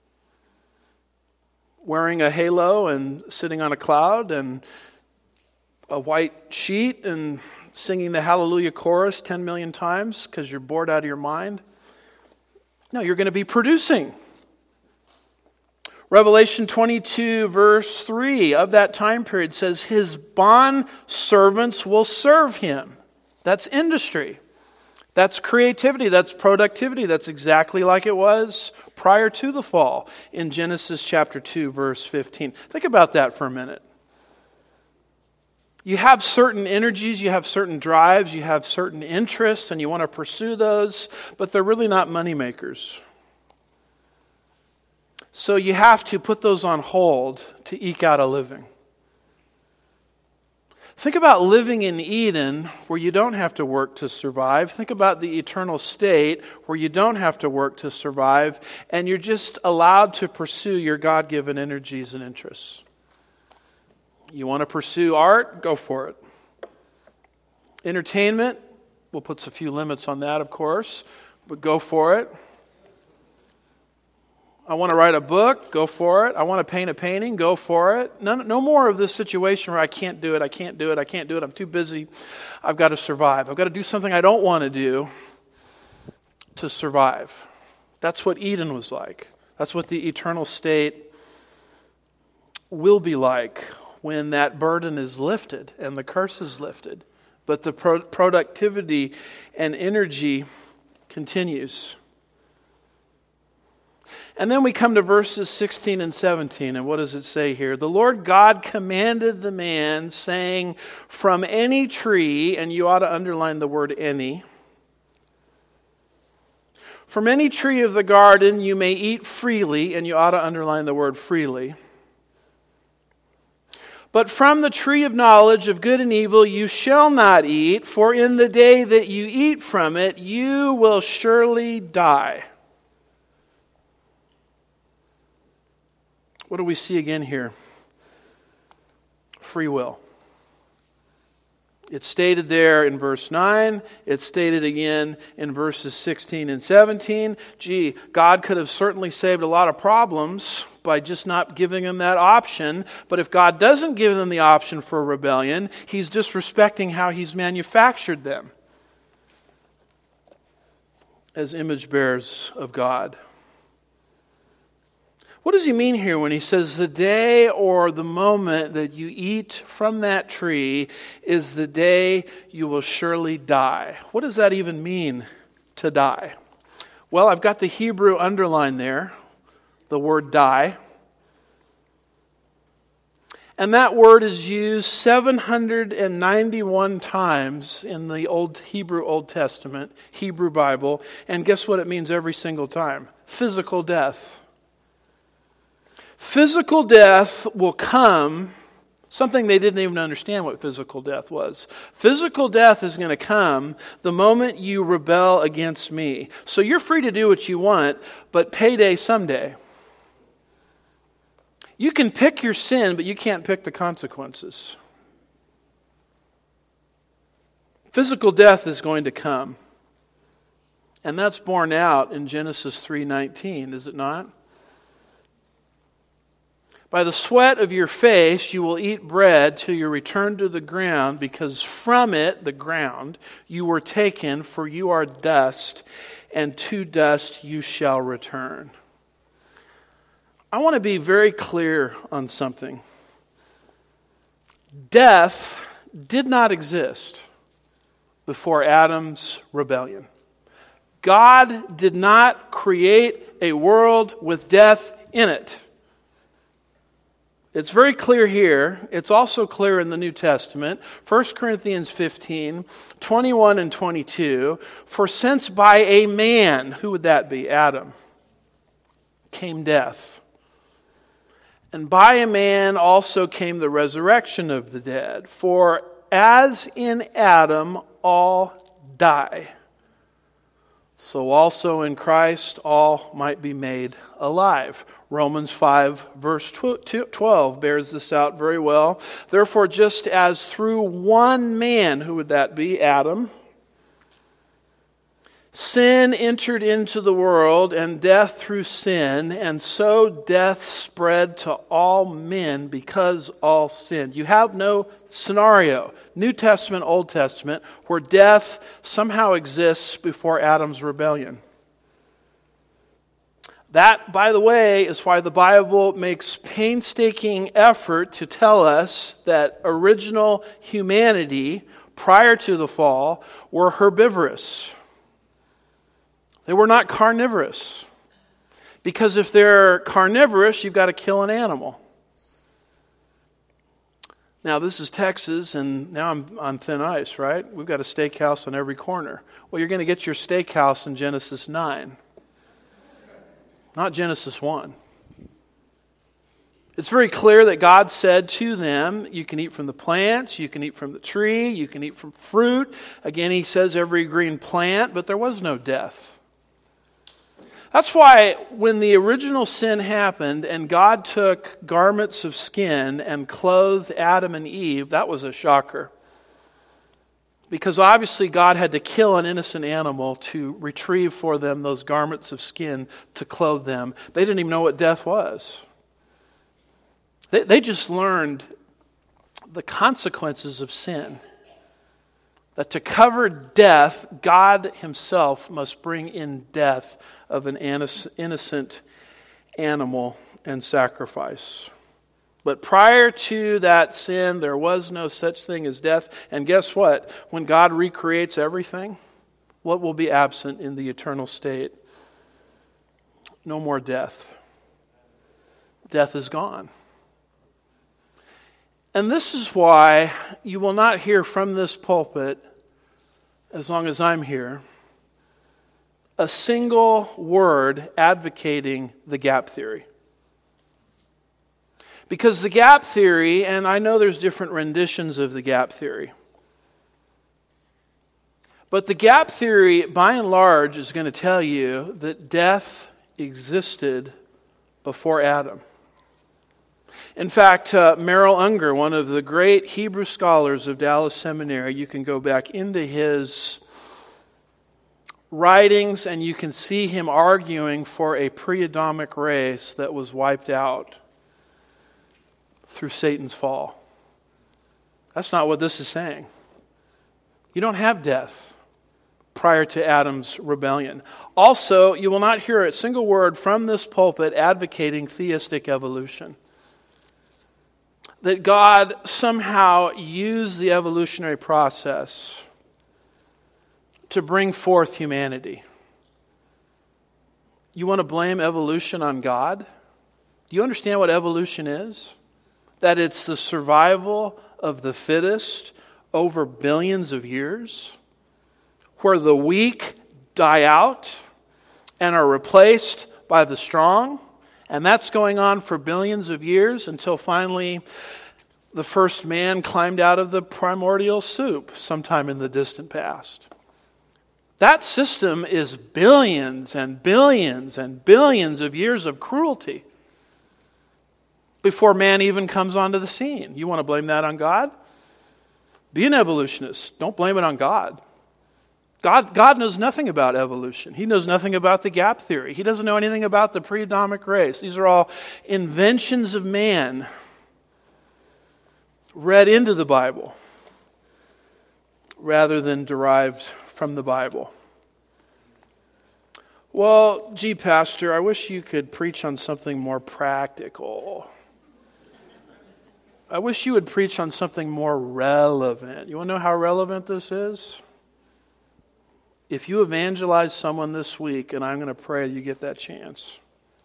Wearing a halo and sitting on a cloud and a white sheet and singing the Hallelujah chorus ten million times because you're bored out of your mind? No, you're going to be producing. Revelation twenty-two verse three of that time period says, his bond servants will serve him. That's industry. That's creativity. That's productivity. That's exactly like it was prior to the fall in Genesis chapter two verse fifteen. Think about that for a minute. You have certain energies, you have certain drives, you have certain interests, and you want to pursue those, but they're really not money makers. So you have to put those on hold to eke out a living. Think about living in Eden where you don't have to work to survive. Think about the eternal state where you don't have to work to survive, and you're just allowed to pursue your God-given energies and interests. You want to pursue art? Go for it. Entertainment? We'll put a few limits on that, of course, but go for it. I want to write a book? Go for it. I want to paint a painting? Go for it. No, no more of this situation where I can't do it, I can't do it, I can't do it, I'm too busy. I've got to survive. I've got to do something I don't want to do to survive. That's what Eden was like. That's what the eternal state will be like when that burden is lifted and the curse is lifted. But the pro- productivity and energy continues. And then we come to verses sixteen and seventeen, and what does it say here? The Lord God commanded the man, saying, from any tree, and you ought to underline the word any, from any tree of the garden you may eat freely, and you ought to underline the word freely. But from the tree of knowledge of good and evil you shall not eat, for in the day that you eat from it, you will surely die. What do we see again here? Free will. It's stated there in verse nine. It's stated again in verses sixteen and seventeen. Gee, God could have certainly saved a lot of problems by just not giving them that option. But if God doesn't give them the option for rebellion, He's disrespecting how He's manufactured them as image bearers of God. What does He mean here when He says the day or the moment that you eat from that tree is the day you will surely die? What does that even mean, to die? Well, I've got the Hebrew underlined there, the word die. And that word is used seven hundred ninety-one times in the Old Hebrew Old Testament, Hebrew Bible. And guess what it means every single time? Physical death. Physical death will come, something they didn't even understand what physical death was. Physical death is going to come the moment you rebel against me. So you're free to do what you want, but payday someday. You can pick your sin, but you can't pick the consequences. Physical death is going to come. And that's borne out in Genesis three nineteen, is it not? By the sweat of your face you will eat bread till you return to the ground, because from it, the ground, you were taken, for you are dust, and to dust you shall return. I want to be very clear on something. Death did not exist before Adam's rebellion. God did not create a world with death in it. It's very clear here. It's also clear in the New Testament. First Corinthians fifteen, twenty-one and twenty-two. For since by a man, who would that be? Adam, came death. And by a man also came the resurrection of the dead. For as in Adam all die, so also in Christ all might be made alive. Romans five verse twelve bears this out very well. Therefore, just as through one man, who would that be? Adam, sin entered into the world, and death through sin, and so death spread to all men because all sinned. You have no scenario, New Testament, Old Testament, where death somehow exists before Adam's rebellion. That, by the way, is why the Bible makes painstaking effort to tell us that original humanity, prior to the fall, were herbivorous. They were not carnivorous. Because if they're carnivorous, you've got to kill an animal. Now, this is Texas, and now I'm on thin ice, right? We've got a steakhouse on every corner. Well, you're going to get your steakhouse in Genesis nine. Not Genesis one. It's very clear that God said to them, you can eat from the plants, you can eat from the tree, you can eat from fruit. Again, he says every green plant, but there was no death. That's why when the original sin happened and God took garments of skin and clothed Adam and Eve, that was a shocker. Because obviously God had to kill an innocent animal to retrieve for them those garments of skin to clothe them. They didn't even know what death was. They, they just learned the consequences of sin. That to cover death, God himself must bring in death of an innocent animal and sacrifice. But prior to that sin, there was no such thing as death. And guess what? When God recreates everything, what will be absent in the eternal state? No more death. Death is gone. And this is why you will not hear from this pulpit, as long as I'm here, a single word advocating the gap theory. Because the gap theory, and I know there's different renditions of the gap theory, but the gap theory, by and large, is going to tell you that death existed before Adam. In fact, uh, Merrill Unger, one of the great Hebrew scholars of Dallas Seminary, you can go back into his writings and you can see him arguing for a pre-Adamic race that was wiped out through Satan's fall. That's not what this is saying. You don't have death prior to Adam's rebellion. Also, you will not hear a single word from this pulpit advocating theistic evolution. That God somehow used the evolutionary process to bring forth humanity. You want to blame evolution on God? Do you understand what evolution is? That it's the survival of the fittest over billions of years, where the weak die out and are replaced by the strong. And that's going on for billions of years until finally the first man climbed out of the primordial soup sometime in the distant past. That system is billions and billions and billions of years of cruelty before man even comes onto the scene. You want to blame that on God? Be an evolutionist. Don't blame it on God. God, God knows nothing about evolution. He knows nothing about the gap theory. He doesn't know anything about the pre-Adamic race. These are all inventions of man read into the Bible rather than derived from the Bible. Well, gee, Pastor, I wish you could preach on something more practical. I wish you would preach on something more relevant. You want to know how relevant this is? if you evangelize someone this week, and I'm going to pray you get that chance,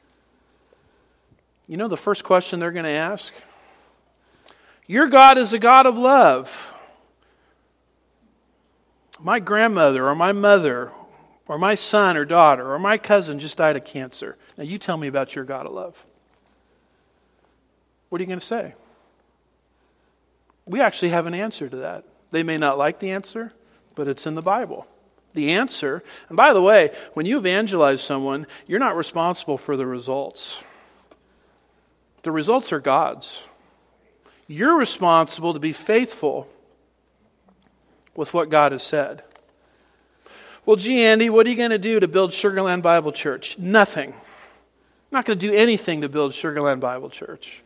you know the first question they're going to ask? Your God is a God of love. My grandmother or my mother or my son or daughter or my cousin just died of cancer. Now you tell me about your God of love. What are you going to say? We actually have an answer to that. They may not like the answer, but it's in the Bible. The answer, and by the way, when you evangelize someone, you're not responsible for the results. The results are God's. You're responsible to be faithful with what God has said. Well, gee, Andy, what are you going to do to build Sugarland Bible Church? Nothing. I'm not going to do anything to build Sugarland Bible Church.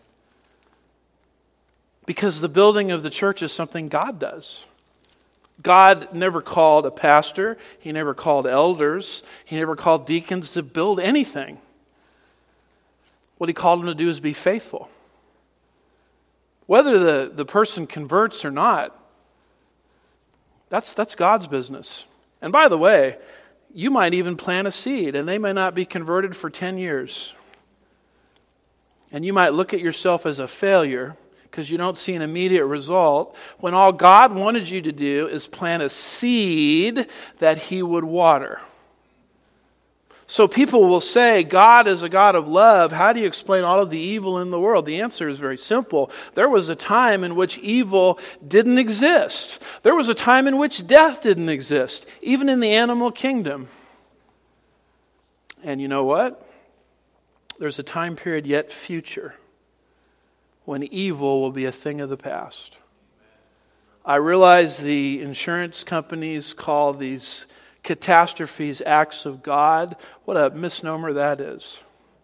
Because the building of the church is something God does. God never called a pastor. He never called elders. He never called deacons to build anything. What he called them to do is be faithful. Whether the, the person converts or not, that's, that's God's business. And by the way, you might even plant a seed and they may not be converted for ten years. And you might look at yourself as a failure because you don't see an immediate result, when all God wanted you to do is plant a seed that He would water. So people will say, God is a God of love. How do you explain all of the evil in the world? The answer is very simple. There was a time in which evil didn't exist. There was a time in which death didn't exist, even in the animal kingdom. And you know what? There's a time period yet future when evil will be a thing of the past. I realize the insurance companies call these catastrophes acts of God. What a misnomer that is.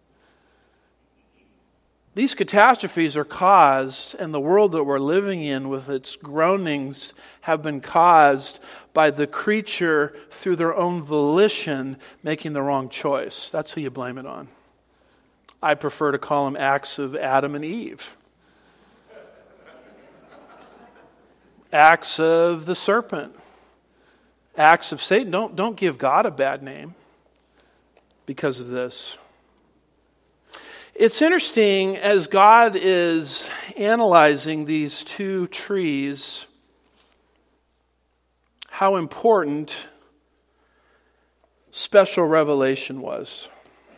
These catastrophes are caused, and the world that we're living in with its groanings have been caused by the creature through their own volition making the wrong choice. That's who you blame it on. I prefer to call them acts of Adam and Eve. Acts of the serpent. Acts of Satan. Don't, don't give God a bad name because of this. It's interesting as God is analyzing these two trees, how important special revelation was.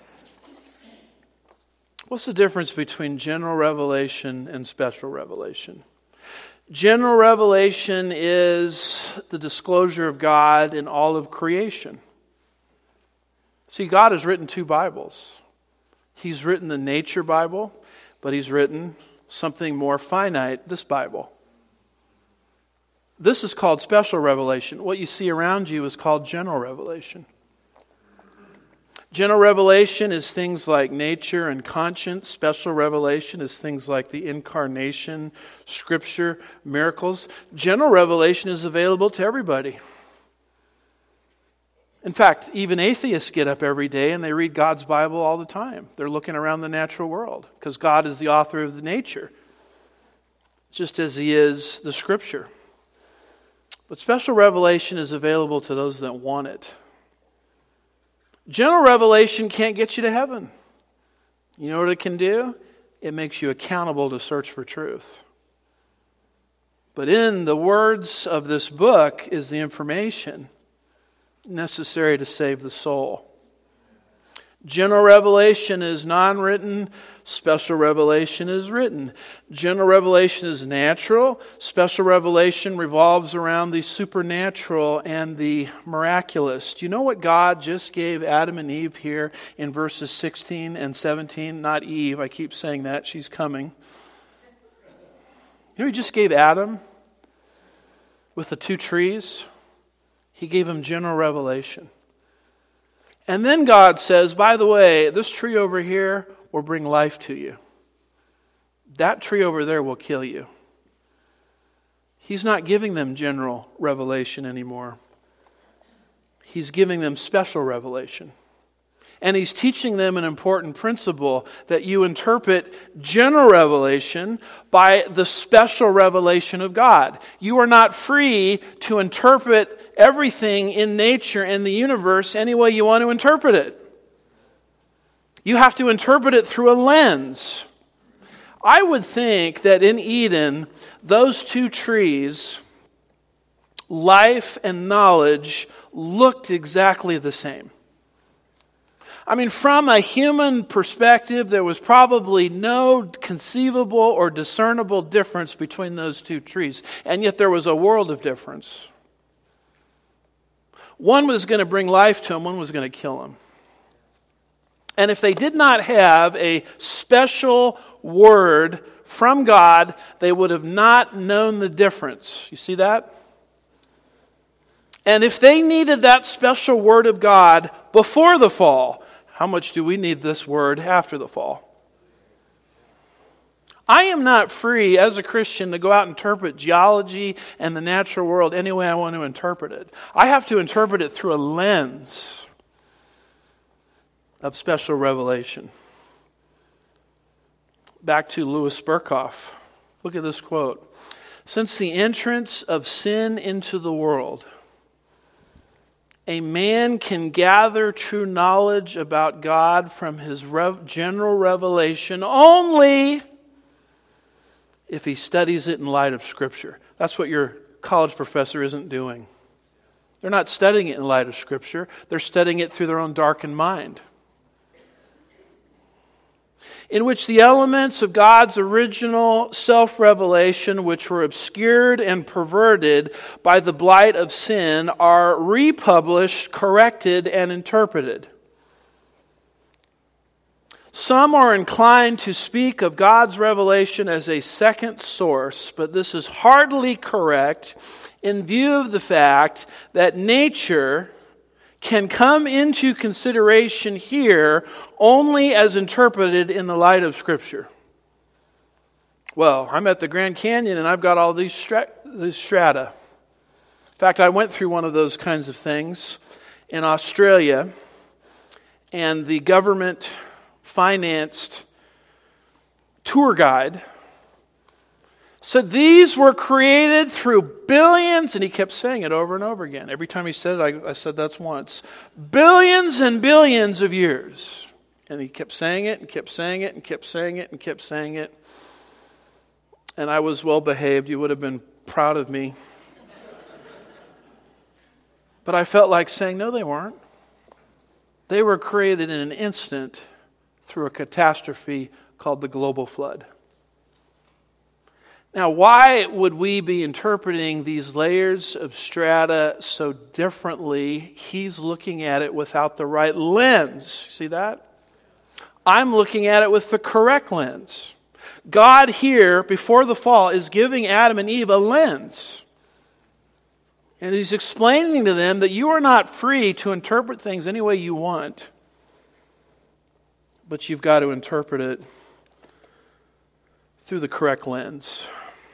What's the difference between general revelation and special revelation? General revelation is the disclosure of God in all of creation. See, God has written two Bibles. He's written the nature Bible, but He's written something more finite, this Bible. This is called special revelation. What you see around you is called general revelation. General revelation is things like nature and conscience. Special revelation is things like the incarnation, scripture, miracles. General revelation is available to everybody. In fact, even atheists get up every day and they read God's Bible all the time. They're looking around the natural world because God is the author of the nature, just as He is the scripture. But special revelation is available to those that want it. General revelation can't get you to heaven. You know what it can do? It makes you accountable to search for truth. But in the words of this book is the information necessary to save the soul. General revelation is non-written. Special revelation is written. General revelation is natural. Special revelation revolves around the supernatural and the miraculous. Do you know what God just gave Adam and Eve here in verses sixteen and seventeen? Not Eve. I keep saying that. She's coming. You know, He just gave Adam with the two trees. He gave him general revelation. And then God says, by the way, this tree over here will bring life to you. That tree over there will kill you. He's not giving them general revelation anymore. He's giving them special revelation. And he's teaching them an important principle, that you interpret general revelation by the special revelation of God. You are not free to interpret everything in nature and the universe any way you want to interpret it. You have to interpret it through a lens. I would think that in Eden, those two trees, life and knowledge, looked exactly the same. I mean, from a human perspective, there was probably no conceivable or discernible difference between those two trees. And yet there was a world of difference. One was going to bring life to him, one was going to kill him. And if they did not have a special word from God, they would have not known the difference. You see that? And if they needed that special word of God before the fall, how much do we need this word after the fall? I am not free as a Christian to go out and interpret geology and the natural world any way I want to interpret it. I have to interpret it through a lens of special revelation. Back to Louis Berkhoff. Look at this quote. Since the entrance of sin into the world, a man can gather true knowledge about God from his rev- general revelation only if he studies it in light of Scripture. That's what your college professor isn't doing. They're not studying it in light of Scripture. They're studying it through their own darkened mind, in which the elements of God's original self-revelation, which were obscured and perverted by the blight of sin, are republished, corrected, and interpreted. Some are inclined to speak of God's revelation as a second source, but this is hardly correct in view of the fact that nature can come into consideration here only as interpreted in the light of Scripture. Well, I'm at the Grand Canyon and I've got all these, stra- these strata. In fact, I went through one of those kinds of things in Australia, and the government-financed tour guide said these were created through billions, and he kept saying it over and over again. Every time he said it, I, I said that's once. Billions and billions of years. And he kept saying it, and kept saying it, and kept saying it, and kept saying it. And I was well behaved. You would have been proud of me. But I felt like saying, no, they weren't. They were created in an instant through a catastrophe called the global flood. Now, why would we be interpreting these layers of strata so differently? He's looking at it without the right lens. See that? I'm looking at it with the correct lens. God here, before the fall, is giving Adam and Eve a lens. And he's explaining to them that you are not free to interpret things any way you want, but you've got to interpret it through the correct lens.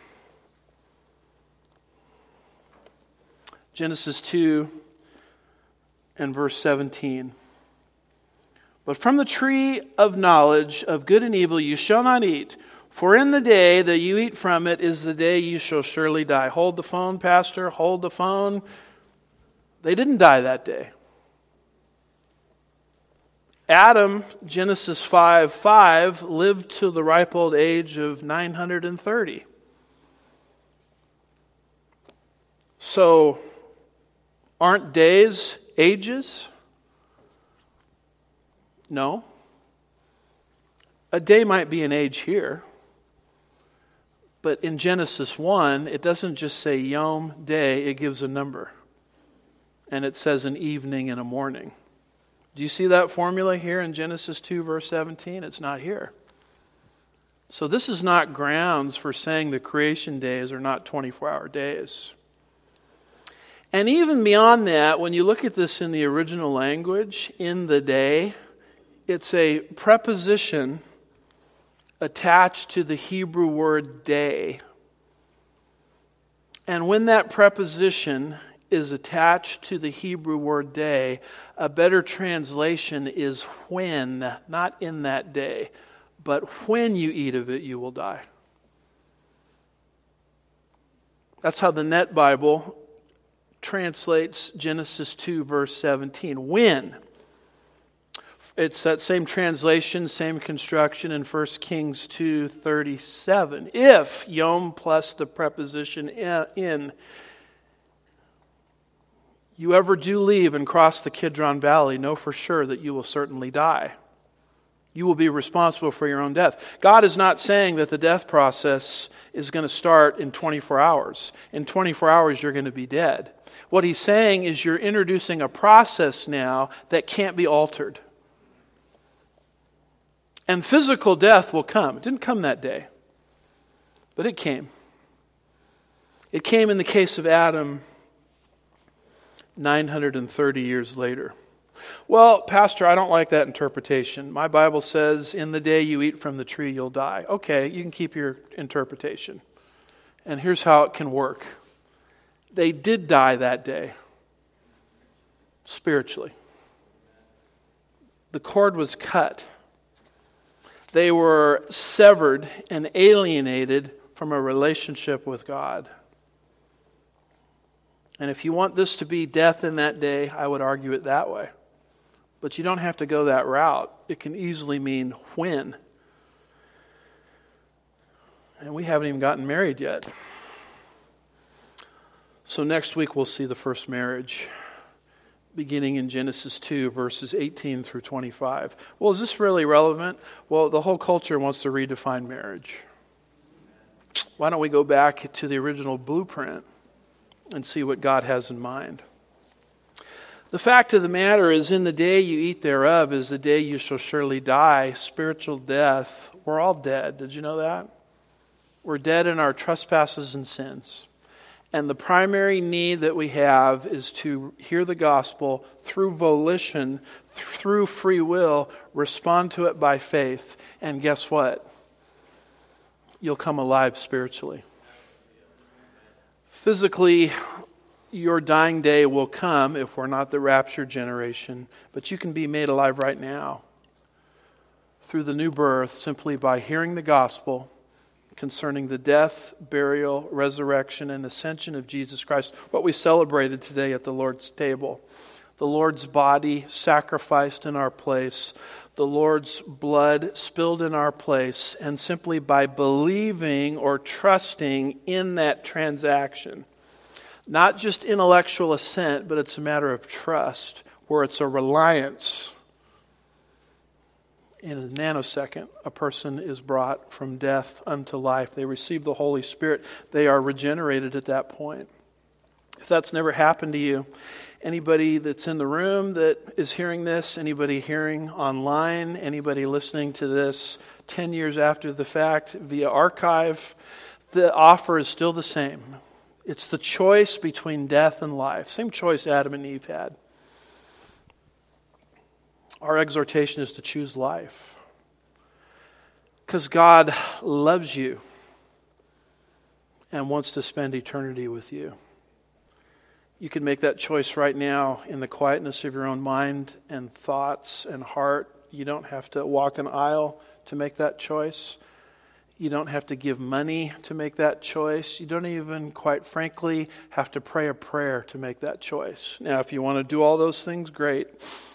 Genesis two and verse seventeen. But from the tree of knowledge of good and evil you shall not eat, for in the day that you eat from it is the day you shall surely die. Hold the phone, Pastor, hold the phone. They didn't die that day. Adam, Genesis five five, lived to the ripe old age of nine hundred thirty. So, aren't days ages? No. A day might be an age here. But in Genesis one, it doesn't just say yom, day, it gives a number. And it says an evening and a morning. Do you see that formula here in Genesis two, verse seventeen? It's not here. So this is not grounds for saying the creation days are not twenty-four hour days. And even beyond that, when you look at this in the original language, in the day, it's a preposition attached to the Hebrew word day. And when that preposition is attached to the Hebrew word day. A better translation is when, not in that day, but when you eat of it, you will die. That's how the Net Bible translates Genesis two, verse seventeen. When. It's that same translation, same construction in First Kings two thirty-seven. If, yom plus the preposition in, you ever do leave and cross the Kidron Valley, know for sure that you will certainly die. You will be responsible for your own death. God is not saying that the death process is going to start in twenty-four hours. In twenty-four hours, you're going to be dead. What he's saying is you're introducing a process now that can't be altered. And physical death will come. It didn't come that day, but it came. It came in the case of Adam nine hundred thirty years later. Well, Pastor, I don't like that interpretation. My Bible says, in the day you eat from the tree, you'll die. Okay, you can keep your interpretation. And here's how it can work. They did die that day, spiritually. The cord was cut. They were severed and alienated from a relationship with God. And if you want this to be death in that day, I would argue it that way. But you don't have to go that route. It can easily mean when. And we haven't even gotten married yet. So next week we'll see the first marriage, beginning in Genesis two, verses eighteen through twenty-five. Well, is this really relevant? Well, the whole culture wants to redefine marriage. Why don't we go back to the original blueprint and see what God has in mind? The fact of the matter is, in the day you eat thereof is the day you shall surely die. Spiritual death. We're all dead. Did you know that? We're dead in our trespasses and sins. And the primary need that we have is to hear the gospel through volition, through free will, respond to it by faith. And guess what? You'll come alive spiritually. Physically, your dying day will come if we're not the rapture generation. But you can be made alive right now through the new birth simply by hearing the gospel concerning the death, burial, resurrection, and ascension of Jesus Christ. What we celebrated today at the Lord's table. The Lord's body sacrificed in our place. The Lord's blood spilled in our place. And simply by believing or trusting in that transaction, not just intellectual assent, but it's a matter of trust, where it's a reliance. In a nanosecond, a person is brought from death unto life. They receive the Holy Spirit. They are regenerated at that point. If that's never happened to you, anybody that's in the room that is hearing this, anybody hearing online, anybody listening to this ten years after the fact via archive, the offer is still the same. It's the choice between death and life. Same choice Adam and Eve had. Our exhortation is to choose life. Because God loves you and wants to spend eternity with you. You can make that choice right now in the quietness of your own mind and thoughts and heart. You don't have to walk an aisle to make that choice. You don't have to give money to make that choice. You don't even, quite frankly, have to pray a prayer to make that choice. Now, if you want to do all those things, great.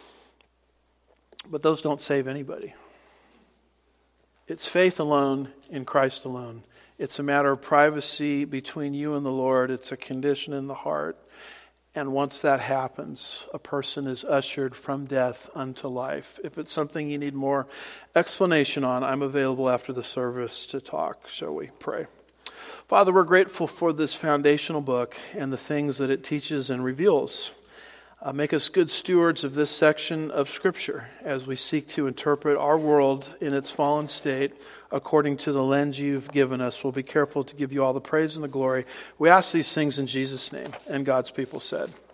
But those don't save anybody. It's faith alone in Christ alone. It's a matter of privacy between you and the Lord. It's a condition in the heart. And once that happens, a person is ushered from death unto life. If it's something you need more explanation on, I'm available after the service to talk. Shall we pray? Father, we're grateful for this foundational book and the things that it teaches and reveals. Uh, make us good stewards of this section of Scripture as we seek to interpret our world in its fallen state according to the lens you've given us. We'll be careful to give you all the praise and the glory. We ask these things in Jesus' name. And God's people said.